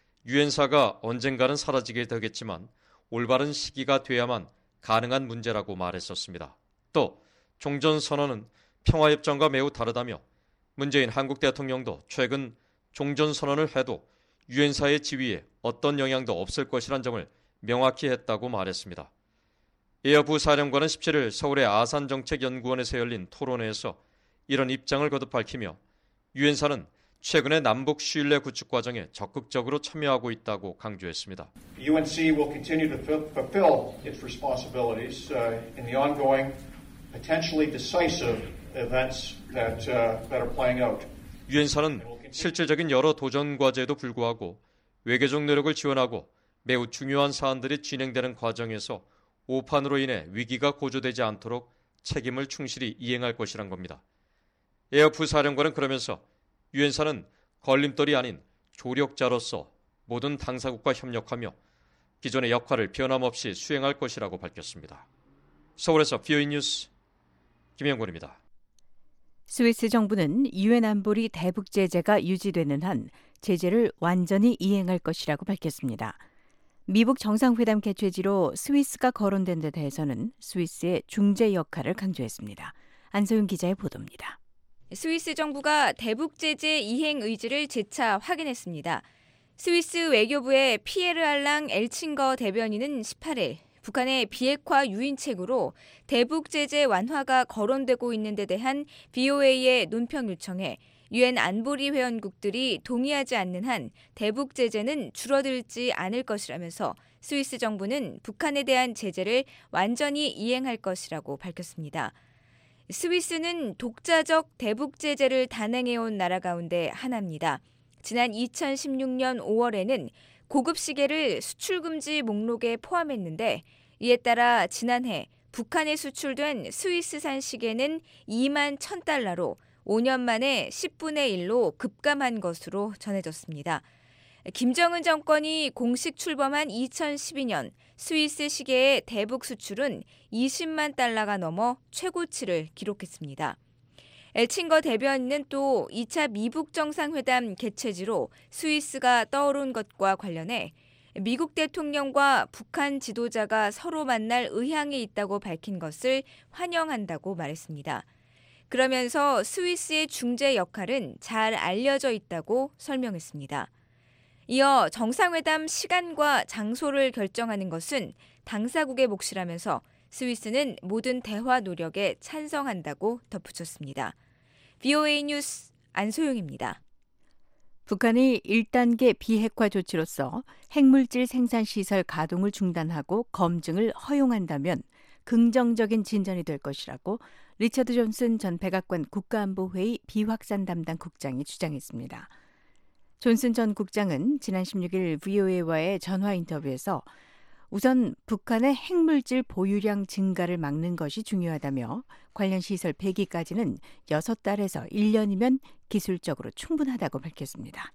유엔사가 언젠가는 사라지게 되겠지만 올바른 시기가 돼야만 가능한 문제라고 말했었습니다. 또 종전선언은 평화협정과 매우 다르다며 문재인 한국 대통령도 최근 종전선언을 해도 유엔사의 지위에 어떤 영향도 없을 것이란 점을 명확히 했다고 말했습니다. 에어 부사령관은 십칠일 서울의 아산정책연구원에서 열린 토론회에서 이런 입장을 거듭 밝히며 유엔사는 최근의 남북 신뢰 구축 과정에 적극적으로 참여하고 있다고 강조했습니다. The 유엔씨 will continue to fulfill its responsibilities in the ongoing, potentially decisive events that that are playing out. 유엔사는 실질적인 여러 도전 과제에도 불구하고 외교적 노력을 지원하고 매우 중요한 사안들이 진행되는 과정에서 오판으로 인해 위기가 고조되지 않도록 책임을 충실히 이행할 것이란 겁니다. 에어 부사령관은 그러면서 유엔사는 걸림돌이 아닌 조력자로서 모든 당사국과 협력하며 기존의 역할을 변함없이 수행할 것이라고 밝혔습니다. 서울에서 비오이 뉴스 김영곤입니다. 스위스 정부는 유엔 안보리 대북 제재가 유지되는 한 제재를 완전히 이행할 것이라고 밝혔습니다. 미북 정상회담 개최지로 스위스가 거론된 데 대해서는 스위스의 중재 역할을 강조했습니다. 안소영 기자의 보도입니다. 스위스 정부가 대북 제재 이행 의지를 재차 확인했습니다. 스위스 외교부의 피에르 알랑 엘칭거 대변인은 십팔 일 북한의 비핵화 유인책으로 대북 제재 완화가 거론되고 있는 데 대한 브이오에이의 논평 요청에 유엔 안보리 회원국들이 동의하지 않는 한 대북 제재는 줄어들지 않을 것이라면서 스위스 정부는 북한에 대한 제재를 완전히 이행할 것이라고 밝혔습니다. 스위스는 독자적 대북 제재를 단행해온 나라 가운데 하나입니다. 지난 이천십육 년 오월에는 고급 시계를 수출 금지 목록에 포함했는데 이에 따라 지난해 북한에 수출된 스위스산 시계는 이만 천 달러로 오 년 만에 십분의 일로 급감한 것으로 전해졌습니다. 김정은 정권이 공식 출범한 이천십이 년 스위스 시계의 대북 수출은 이십만 달러가 넘어 최고치를 기록했습니다. 엘칭거 대변인은 또 이 차 미북 정상회담 개최지로 스위스가 떠오른 것과 관련해 미국 대통령과 북한 지도자가 서로 만날 의향이 있다고 밝힌 것을 환영한다고 말했습니다. 그러면서 스위스의 중재 역할은 잘 알려져 있다고 설명했습니다. 이어 정상회담 시간과 장소를 결정하는 것은 당사국의 몫이라면서 스위스는 모든 대화 노력에 찬성한다고 덧붙였습니다. 브이오에이 뉴스 안소영입니다. 북한이 일 단계 비핵화 조치로서 핵물질 생산시설 가동을 중단하고 검증을 허용한다면 긍정적인 진전이 될 것이라고 리처드 존슨 전 백악관 국가안보회의 비확산 담당 국장이 주장했습니다. 존슨 전 국장은 지난 십육 일 브이오에이와의 전화 인터뷰에서 우선 북한의 핵물질 보유량 증가를 막는 것이 중요하다며 관련 시설 폐기까지는 여섯 달에서 일 년이면 기술적으로 충분하다고 밝혔습니다.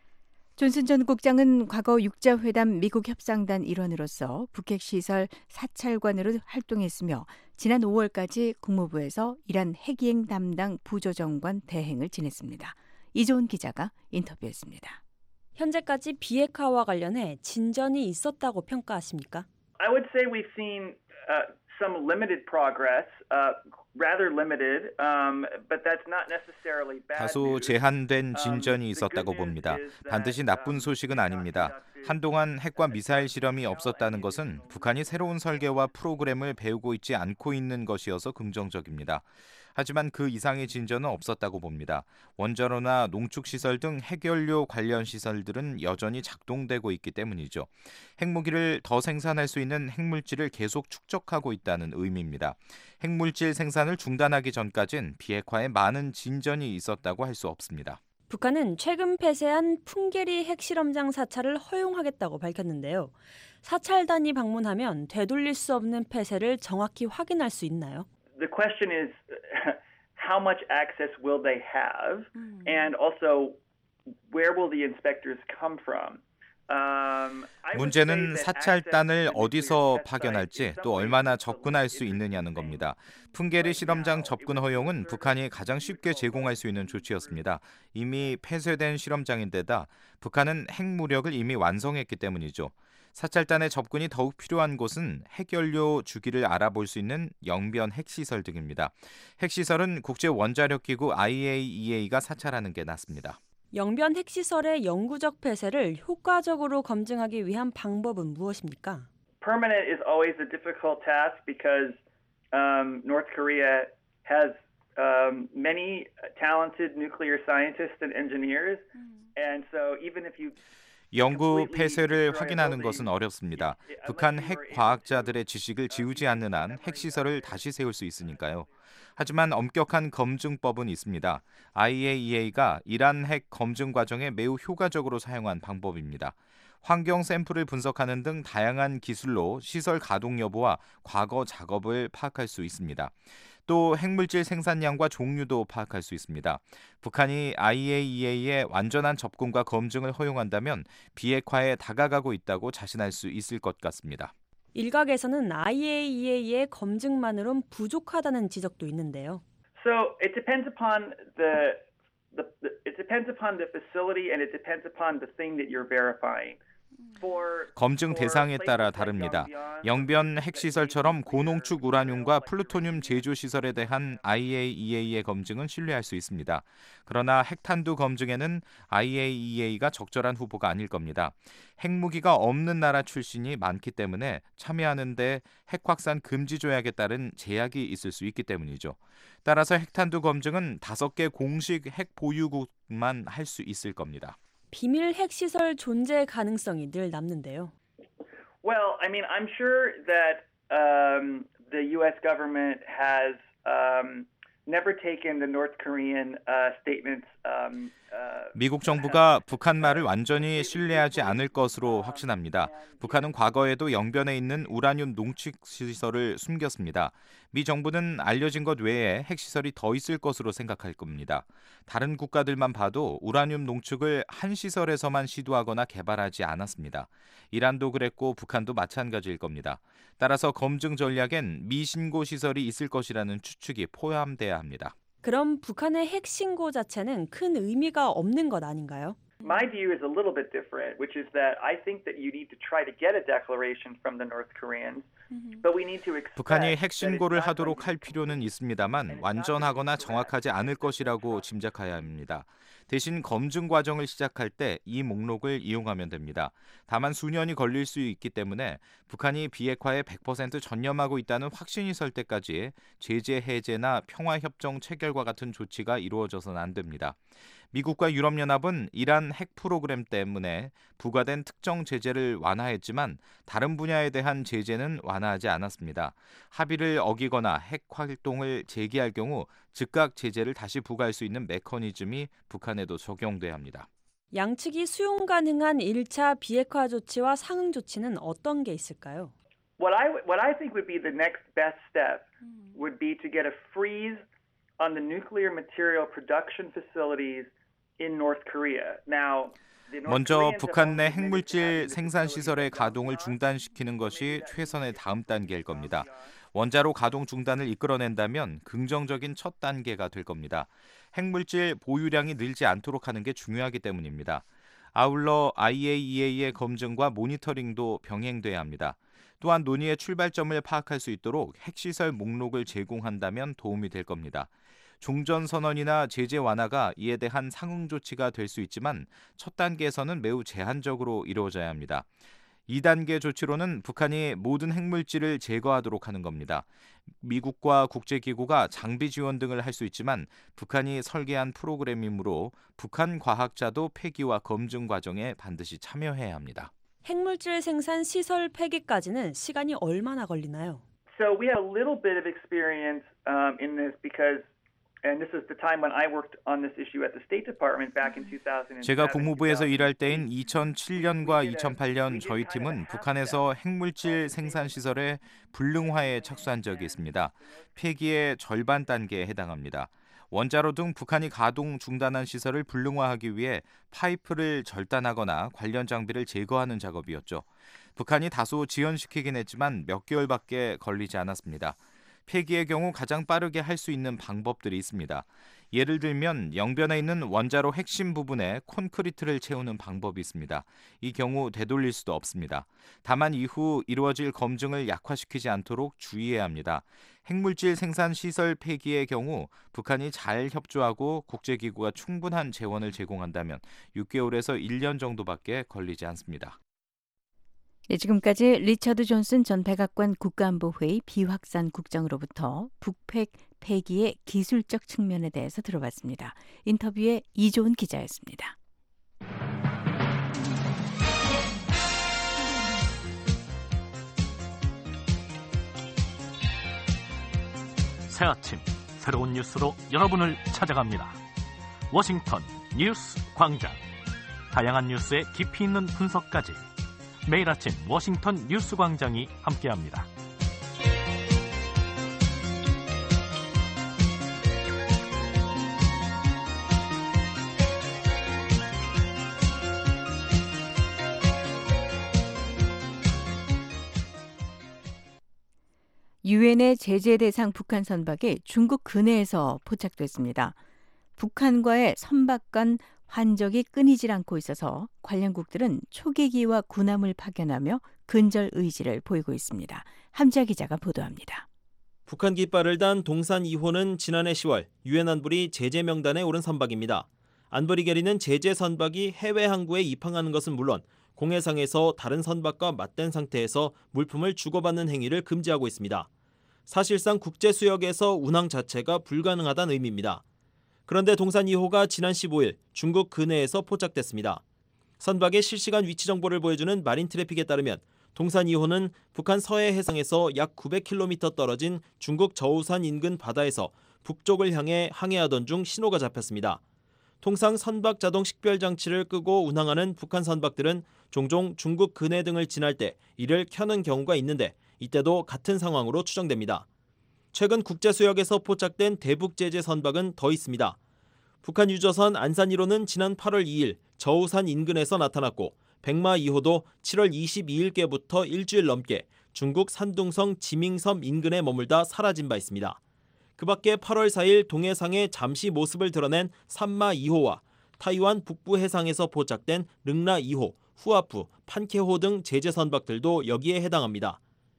존슨 전 국장은 과거 육자회담 미국 협상단 일원으로서 북핵시설 사찰관으로 활동했으며 지난 오월까지 국무부에서 이란 핵이행 담당 부조정관 대행을 지냈습니다. 이조은 기자가 인터뷰했습니다. 현재까지 비핵화와 관련해 진전이 있었다고 평가하십니까? I would say we've seen uh, some limited progress, uh, rather limited, um, but that's not necessarily bad. 다소 제한된 진전이 있었다고 봅니다. 반드시 나쁜 소식은 아닙니다. 한동안 핵과 미사일 실험이 없었다는 것은 북한이 새로운 설계와 프로그램을 배우고 있지 않고 있는 것이어서 긍정적입니다. 하지만 그 이상의 진전은 없었다고 봅니다. 원자로나 농축시설 등 핵연료 관련 시설들은 여전히 작동되고 있기 때문이죠. 핵무기를 더 생산할 수 있는 핵물질을 계속 축적하고 있다는 의미입니다. 핵물질 생산을 중단하기 전까진 비핵화에 많은 진전이 있었다고 할 수 없습니다. 북한은 최근 폐쇄한 풍계리 핵실험장 사찰을 허용하겠다고 밝혔는데요. 사찰단이 방문하면 되돌릴 수 없는 폐쇄를 정확히 확인할 수 있나요? The question is how much access will they have, mm. and also where will the inspectors come from? Um, 문제는 사찰단을 어디서 파견할지 또 얼마나 접근할 수 있느냐는 겁니다. 풍계리 실험장 접근 허용은 북한이 가장 쉽게 제공할 수 있는 조치였습니다. 이미 폐쇄된 실험장인데다 북한은 핵무력을 이미 완성했기 때문이죠. 사찰단의 접근이 더욱 필요한 곳은 핵연료 주기를 알아볼 수 있는 영변 핵시설 등입니다. 핵시설은 국제원자력기구 아이에이이에이가 사찰하는 게 낫습니다. 영변 핵시설의 영구적 폐쇄를 효과적으로 검증하기 위한 방법은 무엇입니까? Permanent is always a difficult task because um, North Korea has um, many talented nuclear scientists and engineers, and so even if you 영구 폐쇄를 확인하는 것은 어렵습니다. 북한 핵 과학자들의 지식을 지우지 않는 한 핵시설을 다시 세울 수 있으니까요. 하지만 엄격한 검증법은 있습니다. 아이에이이에이가 이란 핵 검증 과정에 매우 효과적으로 사용한 방법입니다. 환경 샘플을 분석하는 등 다양한 기술로 시설 가동 여부와 과거 작업을 파악할 수 있습니다. 또 핵물질 생산량과 종류도 파악할 수 있습니다. 북한이 아이에이이에이의 완전한 접근과 검증을 허용한다면 비핵화에 다가가고 있다고 자신할 수 있을 것 같습니다. 일각에서는 아이에이이에이의 검증만으론 부족하다는 지적도 있는데요. So it depends upon the, the, the it depends upon the facility and it depends upon the thing that you're verifying. 검증 대상에 따라 다릅니다. 영변 핵시설처럼 고농축 우라늄과 플루토늄 제조 시설에 대한 아이에이이에이의 검증은 신뢰할 수 있습니다. 그러나 핵탄두 검증에는 아이에이이에이가 적절한 후보가 아닐 겁니다. 핵무기가 없는 나라 출신이 많기 때문에 참여하는 데 핵 확산 금지 조약에 따른 제약이 있을 수 있기 때문이죠. 따라서 핵탄두 검증은 다섯 개 공식 핵 보유국만 할 수 있을 겁니다. 비밀 핵시설 존재 가능성이 늘 남는데요. Well, I mean, I'm sure that um, the U S government has um, never taken the North Korean uh, statements. Um, uh, 미국 정부가 북한 말을 완전히 신뢰하지 않을 것으로 확신합니다. 북한은 과거에도 영변에 있는 우라늄 농축 시설을 숨겼습니다. 미 정부는 알려진 것 외에 핵시설이 더 있을 것으로 생각할 겁니다. 다른 국가들만 봐도 우라늄 농축을 한 시설에서만 시도하거나 개발하지 않았습니다. 이란도 그랬고 북한도 마찬가지일 겁니다. 따라서 검증 전략엔 미신고 시설이 있을 것이라는 추측이 포함돼야 합니다. 그럼 북한의 핵 신고 자체는 큰 의미가 없는 것 아닌가요? My view is a little bit different, which is that I think that you need to try to get a declaration from the North Koreans, but we need to expect 북한이 핵 신고를 하도록 할 필요는 있습니다만 완전하거나 정확하지 않을 것이라고 짐작해야 합니다. 대신 검증 과정을 시작할 때 이 목록을 이용하면 됩니다. 다만 수년이 걸릴 수 있기 때문에 북한이 비핵화에 백 퍼센트 전념하고 있다는 확신이 설 때까지 제재 해제나 평화협정 체결과 같은 조치가 이루어져서는 안 됩니다. 미국과 유럽연합은 이란 핵 프로그램 때문에 부과된 특정 제재를 완화했지만 다른 분야에 대한 제재는 완화하지 않았습니다. 합의를 어기거나 핵 활동을 재개할 경우 즉각 제재를 다시 부과할 수 있는 메커니즘이 북한에도 적용돼야 합니다. 양측이 수용 가능한 일 차 비핵화 조치와 상응 조치는 어떤 게 있을까요? What I what I think would be the next best step would be to get a freeze on the nuclear material production facilities in North Korea. Now, 먼저 북한 내 핵물질 생산 시설의 가동을 중단시키는 것이 최선의 다음 단계일 겁니다. 원자로 가동 중단을 이끌어낸다면 긍정적인 첫 단계가 될 겁니다. 핵물질 보유량이 늘지 않도록 하는 게 중요하기 때문입니다. 아울러 아이에이이에이의 검증과 모니터링도 병행돼야 합니다. 또한 논의의 출발점을 파악할 수 있도록 핵시설 목록을 제공한다면 도움이 될 겁니다. 종전선언이나 제재 완화가 이에 대한 상응 조치가 될 수 있지만 첫 단계에서는 매우 제한적으로 이루어져야 합니다. 이 단계 조치로는 북한이 모든 핵물질을 제거하도록 하는 겁니다. 미국과 국제기구가 장비 지원 등을 할 수 있지만 북한이 설계한 프로그램이므로 북한 과학자도 폐기와 검증 과정에 반드시 참여해야 합니다. 핵물질 생산 시설 폐기까지는 시간이 얼마나 걸리나요? So we had a little bit of experience um, in this because And this is the time when I worked on this issue at the State Department back in two thousand seven. 제가 국무부에서 일할 때인 이천칠 년과 이천팔 년 저희 팀은 북한에서 핵물질 생산 시설의 불능화에 착수한 적이 있습니다. 폐기의 절반 단계에 해당합니다. 원자로 등 북한이 가동 중단한 시설을 불능화하기 위해 파이프를 절단하거나 관련 장비를 제거하는 작업이었죠. 북한이 다소 지연시키긴 했지만 몇 개월밖에 걸리지 않았습니다. 폐기의 경우 가장 빠르게 할 수 있는 방법들이 있습니다. 예를 들면 영변에 있는 원자로 핵심 부분에 콘크리트를 채우는 방법이 있습니다. 이 경우 되돌릴 수도 없습니다. 다만 이후 이루어질 검증을 약화시키지 않도록 주의해야 합니다. 핵물질 생산 시설 폐기의 경우 북한이 잘 협조하고 국제기구가 충분한 재원을 제공한다면 육 개월에서 일 년 정도밖에 걸리지 않습니다. 네, 지금까지 리처드 존슨 전 백악관 국가안보회의 비확산 국장으로부터 북핵 폐기의 기술적 측면에 대해서 들어봤습니다. 인터뷰에 이조은 기자였습니다. 새 아침 새로운 뉴스로 여러분을 찾아갑니다. 워싱턴 뉴스 광장. 다양한 뉴스의 깊이 있는 분석까지 매일 아침 워싱턴 뉴스 광장이 함께합니다. 유엔의 제재 대상 북한 선박이 중국 근해에서 포착됐습니다. 북한과의 선박 간 환적이 끊이질 않고 있어서 관련국들은 초계기와 군함을 파견하며 근절 의지를 보이고 있습니다. 함지아 기자가 보도합니다. 북한 깃발을 단 동산 이 호는 지난해 시월 유엔 안보리 제재 명단에 오른 선박입니다. 안보리 결의는 제재 선박이 해외 항구에 입항하는 것은 물론 공해상에서 다른 선박과 맞댄 상태에서 물품을 주고받는 행위를 금지하고 있습니다. 사실상 국제 수역에서 운항 자체가 불가능하다는 의미입니다. 그런데 동산 이 호가 지난 십오일 중국 근해에서 포착됐습니다. 선박의 실시간 위치 정보를 보여주는 마린 트래픽에 따르면 동산 이 호는 북한 서해 해상에서 약 구백 킬로미터 떨어진 중국 저우산 인근 바다에서 북쪽을 향해 항해하던 중 신호가 잡혔습니다. 통상 선박 자동 식별 장치를 끄고 운항하는 북한 선박들은 종종 중국 근해 등을 지날 때 이를 켜는 경우가 있는데 이때도 같은 상황으로 추정됩니다. 최근 국제수역에서 포착된 대북 제재 선박은 더 있습니다. 북한 유조선 안산 일 호는 지난 팔월 이일 저우산 인근에서 나타났고 백마 이 호도 칠월 이십이일께부터 일주일 넘게 중국 산둥성 지밍섬 인근에 머물다 사라진 바 있습니다. 그 밖에 팔월 사일 동해상에 잠시 모습을 드러낸 산마 이 호와 타이완 북부 해상에서 포착된 릉라 이 호, 후아프, 판케호 등 제재 선박들도 여기에 해당합니다.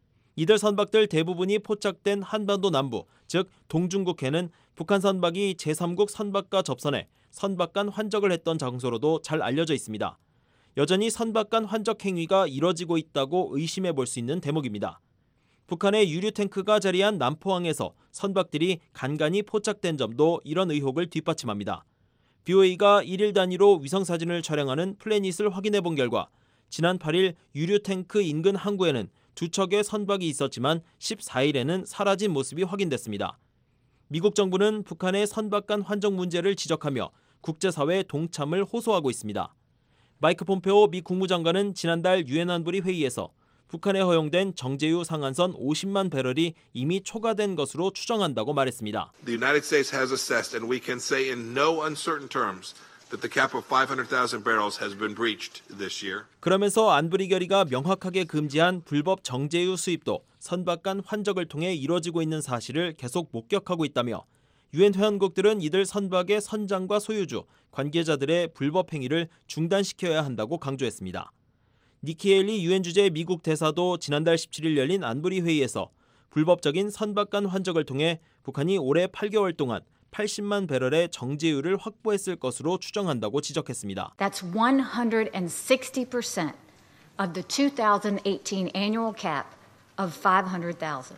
이들 선박들 대부분이 포착된 한반도 남부, 즉 동중국해는 북한 선박이 제삼국 선박과 접선해 선박 간 환적을 했던 장소로도 잘 알려져 있습니다. 여전히 선박 간 환적 행위가 이뤄지고 있다고 의심해 볼 수 있는 대목입니다. 북한의 유류 탱크가 자리한 남포항에서 선박들이 간간히 포착된 점도 이런 의혹을 뒷받침합니다. 비오에이가 일일 단위로 위성사진을 촬영하는 플래닛을 확인해 본 결과 지난 팔일 유류 탱크 인근 항구에는 두 척의 선박이 있었지만 십사일에는 사라진 모습이 확인됐습니다. 미국 정부는 북한의 선박 간 환적 문제를 지적하며 국제사회 동참을 호소하고 있습니다. 마이크 폼페오 미 국무장관은 지난달 유엔 안보리 회의에서 북한에 허용된 정제유 상한선 오십만 배럴이 이미 초과된 것으로 추정한다고 말했습니다. The United States has assessed and we can say in no uncertain terms that the cap of five hundred thousand barrels has been breached this year. 그러면서 안보리 결의가 명확하게 금지한 불법 정제유 수입도 선박 간 환적을 통해 이뤄지고 있는 사실을 계속 목격하고 있다며 유엔 회원국들은 이들 선박의 선장과 소유주, 관계자들의 불법 행위를 중단시켜야 한다고 강조했습니다. 니키 헤일리 유엔 주재 미국 대사도 지난달 십칠일 열린 안보리 회의에서 불법적인 선박 간 환적을 통해 북한이 올해 팔 개월 동안 팔십만 배럴의 정제유를 확보했을 것으로 추정한다고 지적했습니다. That's one hundred sixty percent of the twenty eighteen annual cap of five hundred thousand.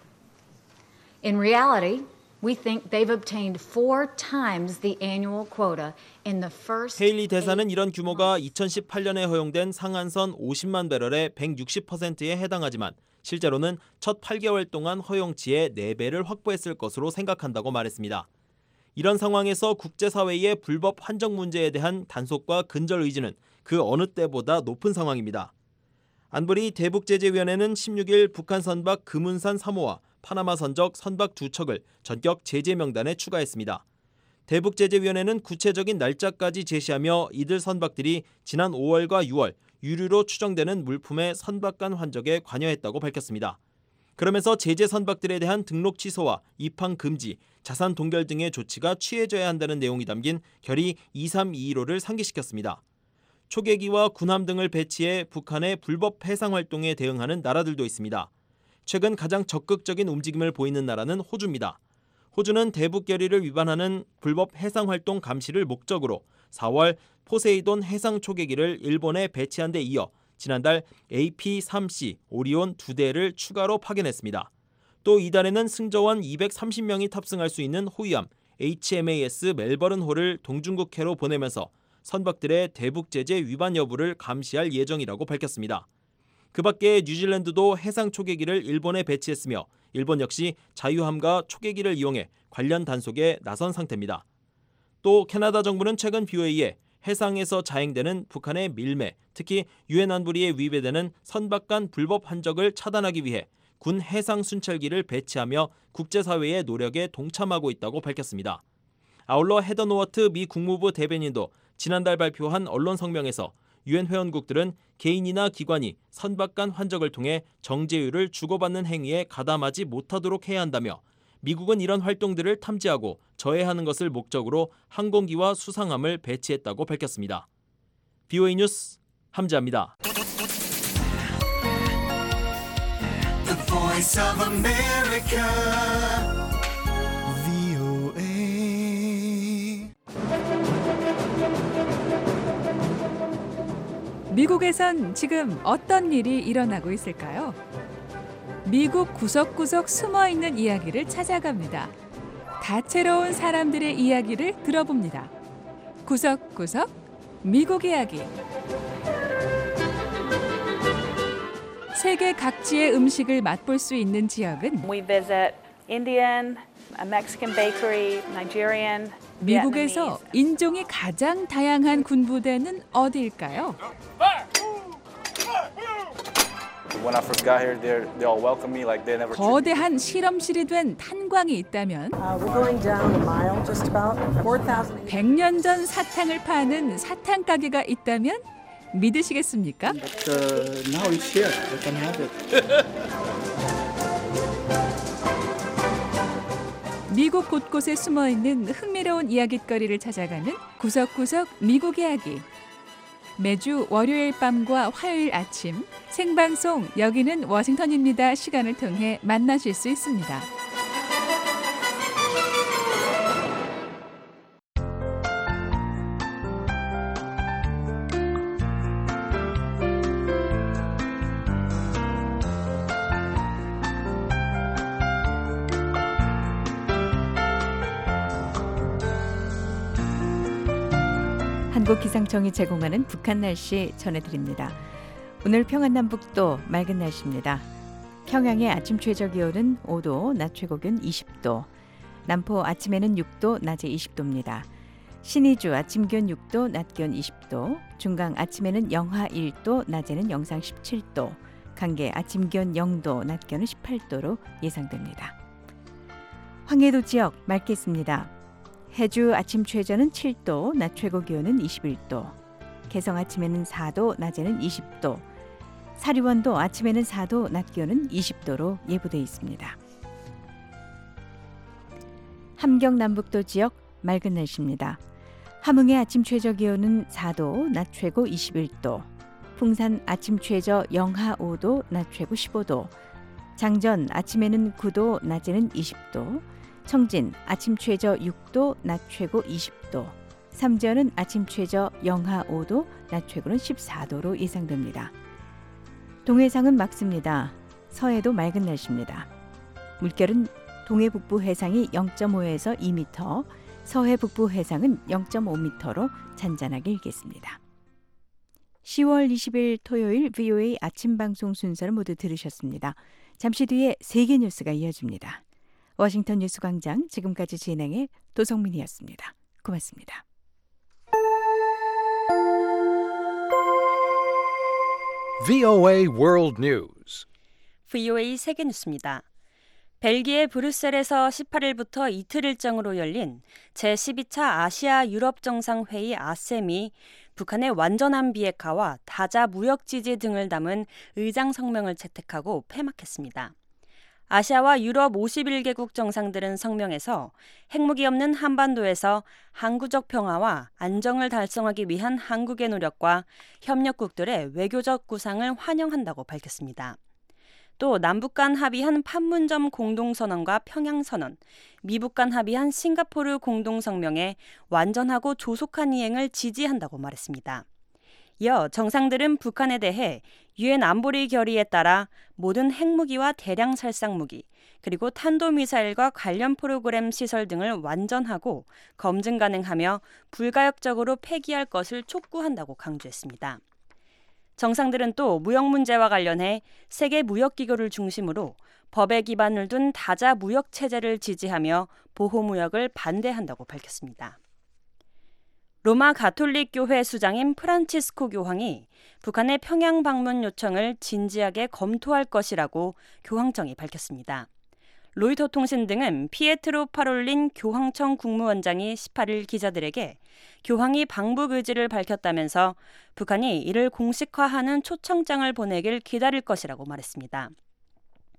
In reality, we think they've obtained four times the annual quota in the first. 헤일리 대사는 이런 규모가 이천십팔년에 허용된 상한선 오십만 배럴의 백육십 퍼센트에 해당하지만 실제로는 첫 팔 개월 동안 허용치의 네 배를 확보했을 것으로 생각한다고 말했습니다. 이런 상황에서 국제사회의 불법 환적 문제에 대한 단속과 근절 의지는 그 어느 때보다 높은 상황입니다. 안보리 대북제재위원회는 십육일 북한 선박 금운산 삼 호와 파나마 선적 선박 두 척을 전격 제재 명단에 추가했습니다. 대북제재위원회는 구체적인 날짜까지 제시하며 이들 선박들이 지난 오월과 유월 유류로 추정되는 물품의 선박 간 환적에 관여했다고 밝혔습니다. 그러면서 제재 선박들에 대한 등록 취소와 입항 금지, 자산 동결 등의 조치가 취해져야 한다는 내용이 담긴 결의 이삼이일오를 상기시켰습니다. 초계기와 군함 등을 배치해 북한의 불법 해상 활동에 대응하는 나라들도 있습니다. 최근 가장 적극적인 움직임을 보이는 나라는 호주입니다. 호주는 대북 결의를 위반하는 불법 해상 활동 감시를 목적으로 사월 포세이돈 해상 초계기를 일본에 배치한 데 이어 지난달 에이피 삼 씨 오리온 두 대를 추가로 파견했습니다. 또 이달에는 승조원 이백삼십 명이 탑승할 수 있는 호위함 에이치엠에이에스 멜버른호를 동중국해로 보내면서 선박들의 대북 제재 위반 여부를 감시할 예정이라고 밝혔습니다. 그 밖에 뉴질랜드도 해상 초계기를 일본에 배치했으며 일본 역시 자유함과 초계기를 이용해 관련 단속에 나선 상태입니다. 또 캐나다 정부는 최근 비오에이에 해상에서 자행되는 북한의 밀매, 특히 유엔 안보리에 위배되는 선박 간 불법 환적을 차단하기 위해 군 해상 순찰기를 배치하며 국제사회의 노력에 동참하고 있다고 밝혔습니다. 아울러 헤더 노어트 미 국무부 대변인도 지난달 발표한 언론 성명에서 유엔 회원국들은 개인이나 기관이 선박 간 환적을 통해 정제유를 주고받는 행위에 가담하지 못하도록 해야 한다며 미국은 이런 활동들을 탐지하고 저해하는 것을 목적으로 항공기와 수상함을 배치했다고 밝혔습니다. 비오에이 뉴스 함지아입니다. The Voice of America, 브이오에이. 미국에선 지금 어떤 일이 일어나고 있을까요? 미국 구석구석 숨어있는 이야기를 찾아갑니다. 다채로운 사람들의 이야기를 들어봅니다. 구석구석 미국 이야기. 세계 각지의 음식을 맛볼 수 있는 지역은 We visit Indian, Mexican bakery, Nigerian, 미국에서 인종이 가장 다양한 군부대는 어디일까요? When I first got here, they they all welcomed me like they never. 거대한 실험실이 된 탄광이 있다면 백 년 전 사탕을 파는 사탕 가게가 있다면 믿으시겠습니까? But, uh, now it's here. I can have it. 미국 곳곳에 숨어있는 흥미로운 이야깃거리를 찾아가는 구석구석 미국 이야기. 매주 월요일 밤과 화요일 아침 생방송 여기는 워싱턴입니다 시간을 통해 만나실 수 있습니다. 한국기상청이 제공하는 북한 날씨 전해드립니다. 오늘 평안남북도 맑은 날씨입니다. 평양의 아침 최저기온은 오 도, 낮 최고기온 이십 도, 남포 아침에는 육 도, 낮에 이십 도입니다. 신의주 아침 기온 육 도, 낮 기온 이십 도, 중강 아침에는 영하 일 도, 낮에는 영상 십칠 도, 강계 아침 기온 영 도, 낮 기온은 십팔 도로 예상됩니다. 황해도 지역 맑겠습니다. 해주 아침 최저는 칠 도, 낮 최고 기온은 이십일 도, 개성 아침에는 사 도, 낮에는 이십 도, 사리원도 아침에는 사 도, 낮 기온은 이십 도로 예보돼 있습니다. 함경 남북도 지역 맑은 날씨입니다. 함흥의 아침 최저 기온은 사 도, 낮 최고 이십일 도, 풍산 아침 최저 영하 오 도, 낮 최고 십오 도, 장전 아침에는 구 도, 낮에는 이십 도, 청진 아침 최저 육 도, 낮 최고 이십 도, 삼전은 아침 최저 영하 오 도, 낮 최고는 십사 도로 예상됩니다. 동해상은 맑습니다. 서해도 맑은 날씨입니다. 물결은 동해 북부 해상이 영 점 오에서 이 미터, 서해 북부 해상은 영 점 오 미터로 잔잔하게 일겠습니다. 시월 이십일 토요일 브이오에이 아침 방송 순서를 모두 들으셨습니다. 잠시 뒤에 세계 뉴스가 이어집니다. 워싱턴 뉴스광장 지금까지 진행의 도성민이었습니다. 고맙습니다. 브이오에이 World News. 브이오에이 세계 뉴스입니다. 벨기에 브뤼셀에서 십팔 일부터 이틀 일정으로 열린 제십이 차 아시아 유럽 정상회의 아셈이 북한의 완전한 비핵화와 다자 무역 지지 등을 담은 의장 성명을 채택하고 폐막했습니다. 아시아와 유럽 오십일 개국 정상들은 성명에서 핵무기 없는 한반도에서 항구적 평화와 안정을 달성하기 위한 한국의 노력과 협력국들의 외교적 구상을 환영한다고 밝혔습니다. 또 남북 간 합의한 판문점 공동선언과 평양선언, 미북 간 합의한 싱가포르 공동성명의 완전하고 조속한 이행을 지지한다고 말했습니다. 이어 정상들은 북한에 대해 유엔 안보리 결의에 따라 모든 핵무기와 대량 살상무기, 그리고 탄도미사일과 관련 프로그램 시설 등을 완전하고 검증 가능하며 불가역적으로 폐기할 것을 촉구한다고 강조했습니다. 정상들은 또 무역 문제와 관련해 세계 무역기구를 중심으로 법에 기반을 둔 다자 무역 체제를 지지하며 보호무역을 반대한다고 밝혔습니다. 로마 가톨릭 교회 수장인 프란치스코 교황이 북한의 평양 방문 요청을 진지하게 검토할 것이라고 교황청이 밝혔습니다. 로이터 통신 등은 피에트로 파롤린 교황청 국무원장이 십팔 일 기자들에게 교황이 방북 의지를 밝혔다면서 북한이 이를 공식화하는 초청장을 보내길 기다릴 것이라고 말했습니다.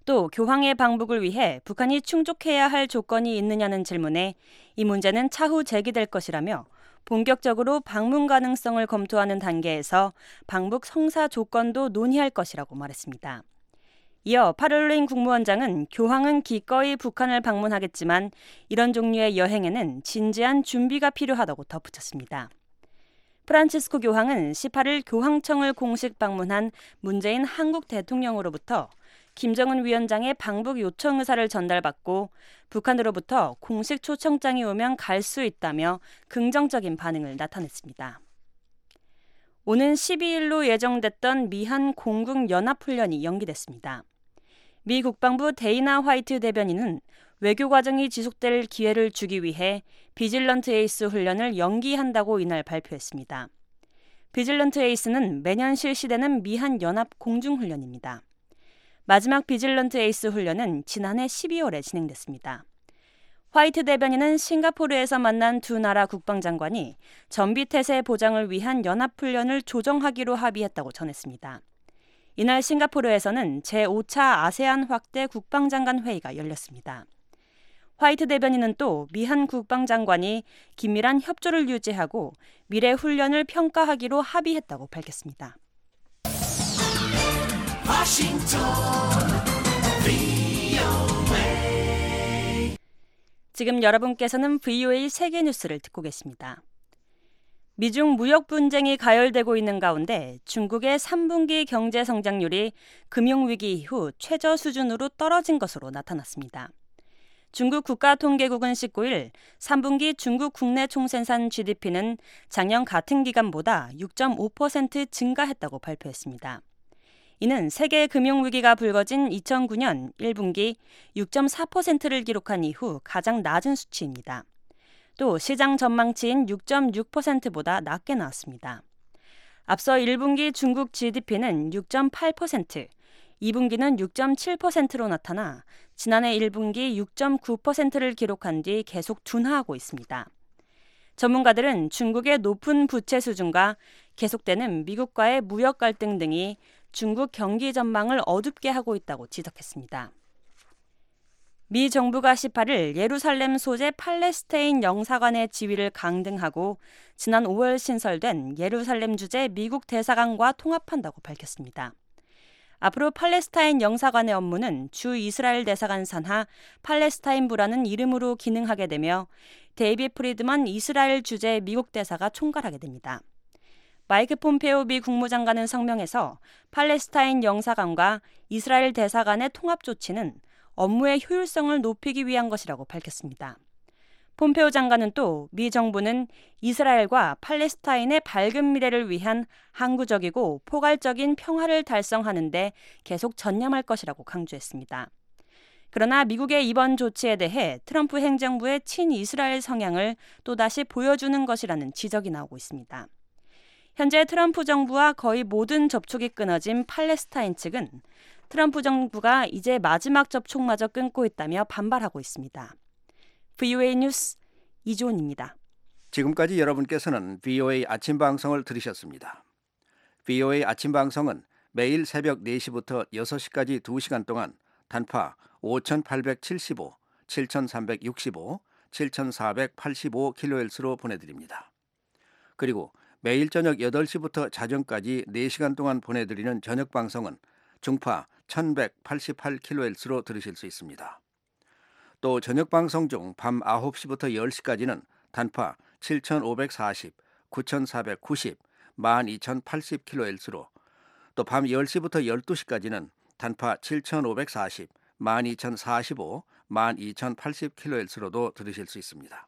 또 교황의 방북을 위해 북한이 충족해야 할 조건이 있느냐는 질문에 이 문제는 차후 제기될 것이라며 본격적으로 방문 가능성을 검토하는 단계에서 방북 성사 조건도 논의할 것이라고 말했습니다. 이어 파를린 국무원장은 교황은 기꺼이 북한을 방문하겠지만 이런 종류의 여행에는 진지한 준비가 필요하다고 덧붙였습니다. 프란치스코 교황은 십팔 일 교황청을 공식 방문한 문재인 한국 대통령으로부터 김정은 위원장의 방북 요청 의사를 전달받고 북한으로부터 공식 초청장이 오면 갈 수 있다며 긍정적인 반응을 나타냈습니다. 오는 십이 일로 예정됐던 미한 공군 연합훈련이 연기됐습니다. 미 국방부 데이나 화이트 대변인은 외교 과정이 지속될 기회를 주기 위해 비질런트 에이스 훈련을 연기한다고 이날 발표했습니다. 비질런트 에이스는 매년 실시되는 미한 연합 공중훈련입니다. 마지막 비질런트 에이스 훈련은 지난해 십이월에 진행됐습니다. 화이트 대변인은 싱가포르에서 만난 두 나라 국방장관이 전비태세 보장을 위한 연합훈련을 조정하기로 합의했다고 전했습니다. 이날 싱가포르에서는 제오 차 아세안 확대 국방장관 회의가 열렸습니다. 화이트 대변인은 또 미한 국방장관이 긴밀한 협조를 유지하고 미래 훈련을 평가하기로 합의했다고 밝혔습니다. 지금 여러분께서는 브이오에이 세계 뉴스를 듣고 계십니다. 미중 무역 분쟁이 가열되고 있는 가운데 중국의 삼 분기 경제 성장률이 금융위기 이후 최저 수준으로 떨어진 것으로 나타났습니다. 중국 국가통계국은 십구 일 삼 분기 중국 국내 총생산 지디피는 작년 같은 기간보다 육 점 오 퍼센트 증가했다고 발표했습니다. 이는 세계 금융위기가 불거진 이천구 년 일 분기 육 점 사 퍼센트를 기록한 이후 가장 낮은 수치입니다. 또 시장 전망치인 육 점 육 퍼센트보다 낮게 나왔습니다. 앞서 일 분기 중국 지디피는 육 점 팔 퍼센트, 이 분기는 육 점 칠 퍼센트로 나타나 지난해 일 분기 육 점 구 퍼센트를 기록한 뒤 계속 둔화하고 있습니다. 전문가들은 중국의 높은 부채 수준과 계속되는 미국과의 무역 갈등 등이 중국 경기 전망을 어둡게 하고 있다고 지적했습니다. 미 정부가 십팔 일 예루살렘 소재 팔레스타인 영사관의 지위를 강등하고 지난 오월 신설된 예루살렘 주재 미국 대사관과 통합한다고 밝혔습니다. 앞으로 팔레스타인 영사관의 업무는 주 이스라엘 대사관 산하 팔레스타인부라는 이름으로 기능하게 되며 데이빗 프리드먼 이스라엘 주재 미국 대사가 총괄하게 됩니다. 마이크 폼페오 미 국무장관은 성명에서 팔레스타인 영사관과 이스라엘 대사관의 통합 조치는 업무의 효율성을 높이기 위한 것이라고 밝혔습니다. 폼페오 장관은 또 미 정부는 이스라엘과 팔레스타인의 밝은 미래를 위한 항구적이고 포괄적인 평화를 달성하는 데 계속 전념할 것이라고 강조했습니다. 그러나 미국의 이번 조치에 대해 트럼프 행정부의 친이스라엘 성향을 또다시 보여주는 것이라는 지적이 나오고 있습니다. 현재 트럼프 정부와 거의 모든 접촉이 끊어진 팔레스타인 측은 트럼프 정부가 이제 마지막 접촉마저 끊고 있다며 반발하고 있습니다. 브이오에이 뉴스 이주원입니다. 지금까지 여러분께서는 브이오에이 아침 방송을 들으셨습니다. 브이오에이 아침 방송은 매일 새벽 네 시부터 여섯 시까지 두 시간 동안 단파 오천팔백칠십오, 칠천삼백육십오, 칠천사백팔십오 킬로헤르츠로 보내드립니다. 그리고 매일 저녁 여덟 시부터 자정까지 네 시간 동안 보내드리는 저녁 방송은 중파 천백팔십팔 킬로헤르츠로 들으실 수 있습니다. 또 저녁 방송 중 밤 아홉 시부터 열 시까지는 단파 칠천오백사십, 구천사백구십, 만 이천팔십 킬로헤르츠로 또 밤 열 시부터 열두 시까지는 단파 칠천오백사십, 만 이천사십오, 만 이천팔십 킬로헤르츠로도 들으실 수 있습니다.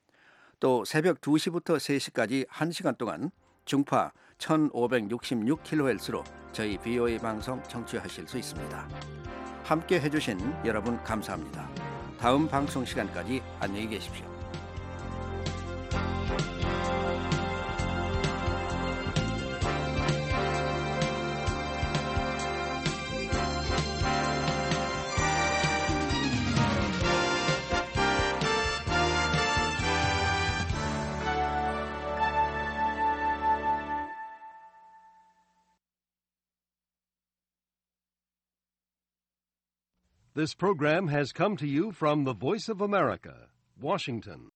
또 새벽 두 시부터 세 시까지 한 시간 동안 중파 천오백육십육 킬로헤르츠로 저희 브이오에이 방송 청취하실 수 있습니다. 함께 해주신 여러분 감사합니다. 다음 방송 시간까지 안녕히 계십시오. This program has come to you from the Voice of America, Washington.